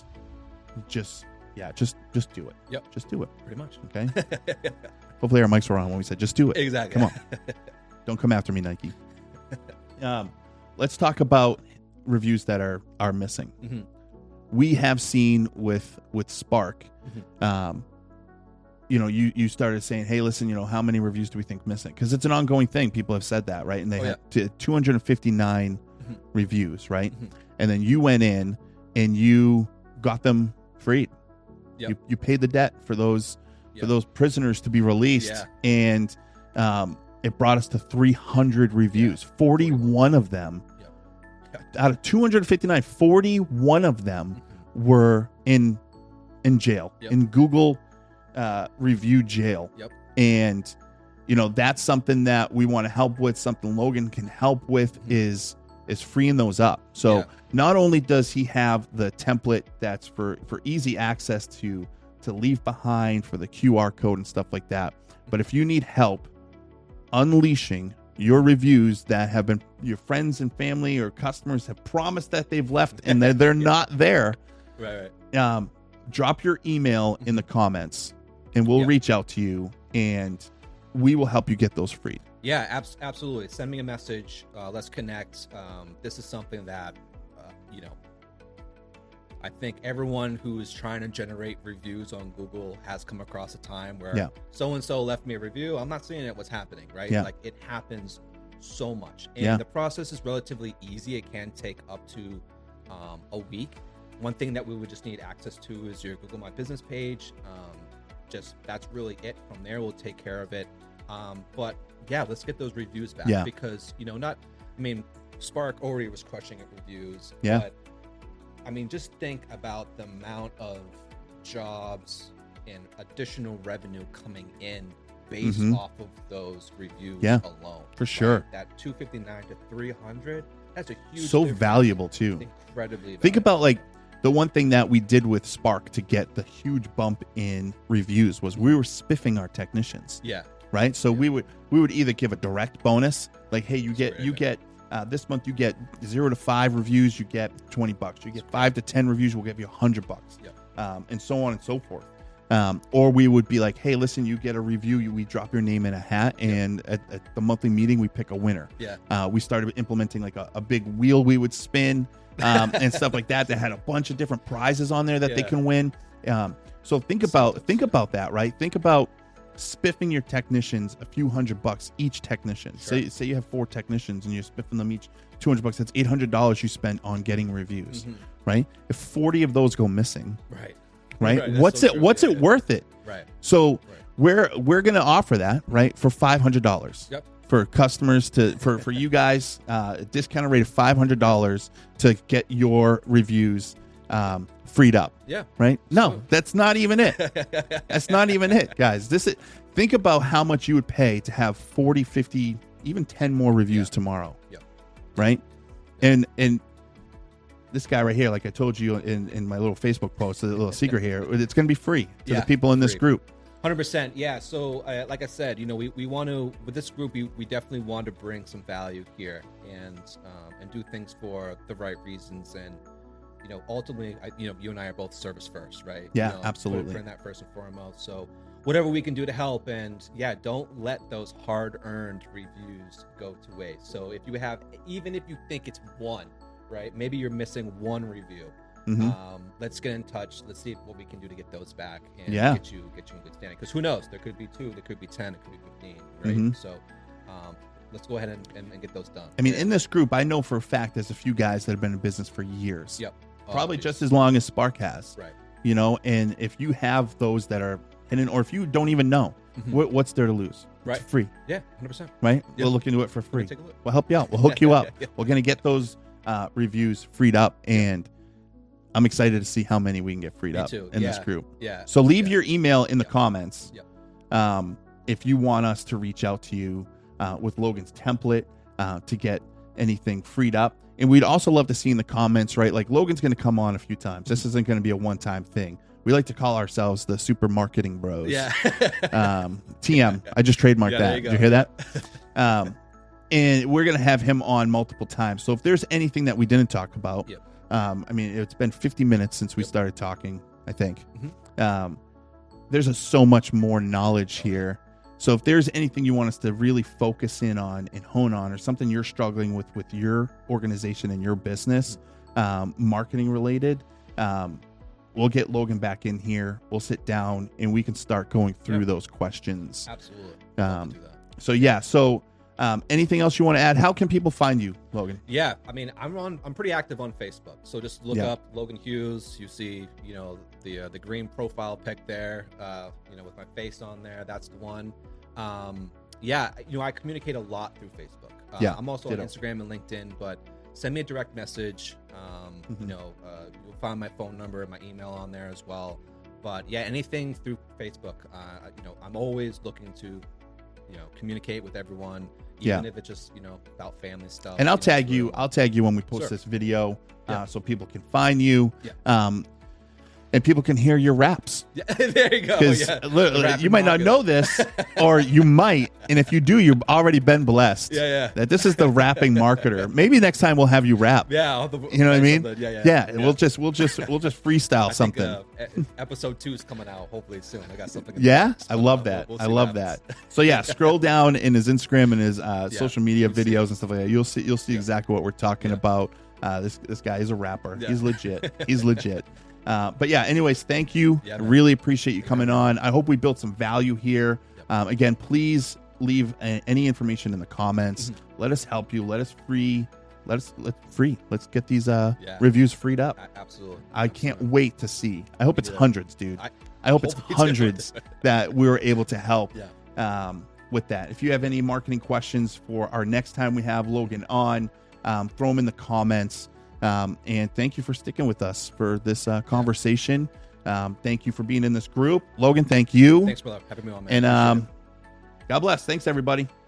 Speaker 1: just yeah, just just do it.
Speaker 2: Yep.
Speaker 1: Just do it.
Speaker 2: Pretty much.
Speaker 1: Okay. Hopefully our mics were on when we said just do it.
Speaker 2: Exactly.
Speaker 1: Come on. Don't come after me, Nike. Um, let's talk about reviews that are are missing.
Speaker 2: Mhm.
Speaker 1: We have seen with with Spark,
Speaker 2: Mhm.
Speaker 1: um, you know, you you started saying, "Hey, listen, you know, how many reviews do we think missing?" Because it's an ongoing thing. People have said that, right? And they
Speaker 2: Oh,
Speaker 1: had t- two hundred fifty-nine
Speaker 2: Mhm.
Speaker 1: reviews, right?
Speaker 2: Mhm.
Speaker 1: And then you went in and you got them freed.
Speaker 2: Yep.
Speaker 1: You you paid the debt for those for
Speaker 2: Yep.
Speaker 1: those prisoners to be released,
Speaker 2: Yeah.
Speaker 1: and um, it brought us to three hundred reviews.
Speaker 2: Yeah.
Speaker 1: forty-one of them
Speaker 2: Yep.
Speaker 1: out of two hundred fifty-nine, forty-one of them
Speaker 2: Mhm.
Speaker 1: were in in jail,
Speaker 2: Yep.
Speaker 1: in Google uh, review jail.
Speaker 2: Yep.
Speaker 1: And you know, that's something that we want to help with. Something Logan can help with
Speaker 2: Mhm.
Speaker 1: is is freeing those up. So
Speaker 2: Yeah.
Speaker 1: not only does he have the template that's for for easy access to to leave behind for the Q R code and stuff like that, but if you need help unleashing your reviews that have been your friends and family or customers have promised that they've left and they're, they're not there,
Speaker 2: Right. Right.
Speaker 1: um, drop your email in the comments and we'll
Speaker 2: Yeah.
Speaker 1: reach out to you and we will help you get those freed.
Speaker 2: Yeah, abs- absolutely. Send me a message. Uh, let's connect. Um, this is something that, uh, you know, I think everyone who is trying to generate reviews on Google has come across a time where
Speaker 1: Yeah.
Speaker 2: so-and-so left me a review. I'm not saying it was happening, right?
Speaker 1: Yeah.
Speaker 2: Like it happens so much. And
Speaker 1: Yeah.
Speaker 2: the process is relatively easy. It can take up to um, a week. One thing that we would just need access to is your Google My Business page. Um, just that's really it. From there, we'll take care of it. Um, but yeah, let's get those reviews back
Speaker 1: Yeah.
Speaker 2: because, you know, not, I mean, Spark already was crushing at reviews.
Speaker 1: Yeah.
Speaker 2: But I mean, just think about the amount of jobs and additional revenue coming in based
Speaker 1: Mhm.
Speaker 2: off of those reviews
Speaker 1: Yeah,
Speaker 2: alone.
Speaker 1: for sure.
Speaker 2: Right? That two fifty-nine to three hundred, that's a huge
Speaker 1: So
Speaker 2: difference.
Speaker 1: valuable too.
Speaker 2: Incredibly valuable.
Speaker 1: Think about like the one thing that we did with Spark to get the huge bump in reviews was we were spiffing our technicians,
Speaker 2: Yeah.
Speaker 1: right? So
Speaker 2: Yeah.
Speaker 1: we would we would either give a direct bonus, like, hey, you get
Speaker 2: Right.
Speaker 1: you get uh, this month you get zero to five reviews, you get twenty bucks. You get five to ten reviews, we'll give you a hundred bucks,
Speaker 2: Yep.
Speaker 1: um, and so on and so forth. Um, or we would be like, hey, listen, you get a review, you, we drop your name in a hat, and at, at the monthly meeting we pick a winner.
Speaker 2: Yeah.
Speaker 1: Uh, we started implementing like a, a big wheel we would spin um, and stuff like that that had a bunch of different prizes on there that they
Speaker 2: Yeah.
Speaker 1: can win. Um, so think about think about that, right? Think about spiffing your technicians a few hundred bucks each technician.
Speaker 2: Sure.
Speaker 1: Say say you have four technicians and you're spiffing them each two hundred bucks. That's eight hundred dollars you spent on getting reviews,
Speaker 2: Mhm.
Speaker 1: right? If forty of those go missing,
Speaker 2: Right.
Speaker 1: right?
Speaker 2: Right, that's
Speaker 1: what's
Speaker 2: so
Speaker 1: it
Speaker 2: true.
Speaker 1: what's
Speaker 2: Yeah,
Speaker 1: it
Speaker 2: yeah.
Speaker 1: worth it?
Speaker 2: Right.
Speaker 1: So
Speaker 2: Right.
Speaker 1: we're we're gonna offer that, right, for five hundred dollars.
Speaker 2: Yep.
Speaker 1: For customers to for for you guys, uh, a discounted rate of five hundred dollars to get your reviews um, freed up.
Speaker 2: Yeah.
Speaker 1: Right? No,
Speaker 2: Sure.
Speaker 1: that's not even it. That's not even it, guys. This is, think about how much you would pay to have forty, fifty, even ten more reviews
Speaker 2: Yeah.
Speaker 1: tomorrow.
Speaker 2: Yep.
Speaker 1: Right? And and this guy right here, like I told you in, in my little Facebook post, a little secret here, it's going to be free to
Speaker 2: Yeah,
Speaker 1: the people in this
Speaker 2: free.
Speaker 1: group.
Speaker 2: one hundred percent. Yeah. So, uh, like I said, you know, we, we want to, with this group, we, we definitely want to bring some value here and um, and do things for the right reasons. And, you know, ultimately, I, you know, you and I are both service first, right?
Speaker 1: Yeah,
Speaker 2: You know,
Speaker 1: absolutely.
Speaker 2: Putting that first and foremost. So, whatever we can do to help. And, yeah, don't let those hard earned reviews go to waste. So, if you have, even if you think it's one, right? Maybe you're missing one review.
Speaker 1: Mhm.
Speaker 2: Um, let's get in touch. Let's see what we can do to get those back and
Speaker 1: Yeah.
Speaker 2: get you get you in good standing. Because who knows? There could be two, there could be ten, it could be fifteen, right?
Speaker 1: Mhm.
Speaker 2: So um, let's go ahead and, and, and get those done.
Speaker 1: I mean, in this group, I know for a fact there's a few guys that have been in business for years.
Speaker 2: Yep. Oh,
Speaker 1: Probably
Speaker 2: geez.
Speaker 1: just as long as Spark has.
Speaker 2: right.
Speaker 1: You know, and if you have those that are hidden, or if you don't even know,
Speaker 2: Mhm.
Speaker 1: what, what's there to lose?
Speaker 2: Right.
Speaker 1: It's free,
Speaker 2: Yeah, one hundred percent.
Speaker 1: right?
Speaker 2: Yeah.
Speaker 1: We'll look into it for free.
Speaker 2: Take a look.
Speaker 1: We'll help you out. We'll hook you up.
Speaker 2: Yeah.
Speaker 1: We're going to get those uh, reviews freed up, and I'm excited to see how many we can get freed
Speaker 2: Me
Speaker 1: up
Speaker 2: too.
Speaker 1: in this
Speaker 2: Yeah.
Speaker 1: group.
Speaker 2: Yeah.
Speaker 1: So leave
Speaker 2: Yeah.
Speaker 1: your email in the
Speaker 2: Yeah.
Speaker 1: comments
Speaker 2: Yep.
Speaker 1: um, if you want us to reach out to you uh, with Logan's template uh, to get anything freed up. And we'd also love to see in the comments, right? Like Logan's going to come on a few times. This isn't going to be a one-time thing. We like to call ourselves the super marketing bros.
Speaker 2: Yeah.
Speaker 1: Um, T M. I just trademarked
Speaker 2: Yeah, there
Speaker 1: that.
Speaker 2: you
Speaker 1: Did
Speaker 2: go.
Speaker 1: you hear that? Um, and we're going to have him on multiple times. So if there's anything that we didn't talk about,
Speaker 2: Yep.
Speaker 1: um, I mean, it's been fifty minutes since we
Speaker 2: Yep.
Speaker 1: started talking, I think.
Speaker 2: Mhm.
Speaker 1: Um, there's a, so much more knowledge here. So if there's anything you want us to really focus in on and hone on, or something you're struggling with with your organization and your business, um, marketing related, um, we'll get Logan back in here. We'll sit down and we can start going through
Speaker 2: Yeah.
Speaker 1: those questions.
Speaker 2: Absolutely. Love
Speaker 1: Um,
Speaker 2: to do that.
Speaker 1: So yeah. So um, anything else you want to add? How can people find you, Logan?
Speaker 2: Yeah, I mean, I'm on. I'm pretty active on Facebook, so just look
Speaker 1: Yeah.
Speaker 2: up Logan Hughes. You see, you know, the uh, the green profile pic there, uh, you know, with my face on there. That's the one. Um, yeah, you know, I communicate a lot through Facebook. Uh,
Speaker 1: Yeah,
Speaker 2: I'm also
Speaker 1: ditto.
Speaker 2: on Instagram and LinkedIn, but send me a direct message. Um,
Speaker 1: Mhm.
Speaker 2: You know, uh, you'll find my phone number and my email on there as well. But yeah, anything through Facebook. Uh, you know, I'm always looking to, you know, communicate with everyone. Even
Speaker 1: Yeah.
Speaker 2: if it's just, you know, about family stuff.
Speaker 1: And I'll
Speaker 2: know,
Speaker 1: tag
Speaker 2: so-
Speaker 1: you. I'll tag you when we post
Speaker 2: Sure.
Speaker 1: this video,
Speaker 2: Yeah.
Speaker 1: uh, so people can find you.
Speaker 2: Yeah.
Speaker 1: Um, and people can hear your raps.
Speaker 2: Yeah, there you go.
Speaker 1: Because
Speaker 2: Yeah.
Speaker 1: you
Speaker 2: Rapping
Speaker 1: might not
Speaker 2: market.
Speaker 1: know this, or you might, and if you do, you've already been blessed.
Speaker 2: Yeah, yeah.
Speaker 1: That this is the rapping marketer. Maybe next time we'll have you rap.
Speaker 2: Yeah, I'll have to
Speaker 1: You know what I mean?
Speaker 2: something. Yeah, yeah.
Speaker 1: Yeah, and we'll just we'll just we'll just freestyle
Speaker 2: I think,
Speaker 1: something.
Speaker 2: uh, e- episode two is coming out hopefully soon. I got something. in
Speaker 1: Yeah,
Speaker 2: the works,
Speaker 1: I
Speaker 2: but,
Speaker 1: love
Speaker 2: uh,
Speaker 1: that.
Speaker 2: we'll- we'll
Speaker 1: I
Speaker 2: see
Speaker 1: love
Speaker 2: what
Speaker 1: that.
Speaker 2: happens.
Speaker 1: So yeah, scroll down in his Instagram and his uh,
Speaker 2: Yeah,
Speaker 1: social media
Speaker 2: you'll see.
Speaker 1: videos and stuff like that. You'll see you'll see
Speaker 2: Yeah.
Speaker 1: exactly what we're talking
Speaker 2: Yeah.
Speaker 1: about. Uh, this this guy is a rapper.
Speaker 2: Yeah.
Speaker 1: He's legit. He's legit. Uh, but yeah, anyways, thank you.
Speaker 2: Yeah,
Speaker 1: I
Speaker 2: man.
Speaker 1: really appreciate you coming on. I hope we built some value here.
Speaker 2: Yep.
Speaker 1: Um, again, please leave a, any information in the comments.
Speaker 2: Mm-hmm.
Speaker 1: Let us help you. Let us free. Let us let free. Let's get these uh,
Speaker 2: Yeah.
Speaker 1: reviews freed up.
Speaker 2: A- Absolutely.
Speaker 1: I can't
Speaker 2: Absolutely.
Speaker 1: wait to see. I hope it's
Speaker 2: Yeah.
Speaker 1: hundreds, dude.
Speaker 2: I-
Speaker 1: I hope it's
Speaker 2: Hope we do.
Speaker 1: hundreds that we were able to help
Speaker 2: Yeah.
Speaker 1: um, with that. If you have any marketing questions for our next time we have Logan on, um, throw them in the comments. Um, and thank you for sticking with us for this uh, conversation. Um, thank you for being in this group. Logan, thank you.
Speaker 2: Thanks, brother. Having me on, man.
Speaker 1: And
Speaker 2: Appreciate
Speaker 1: um, God bless. Thanks, everybody.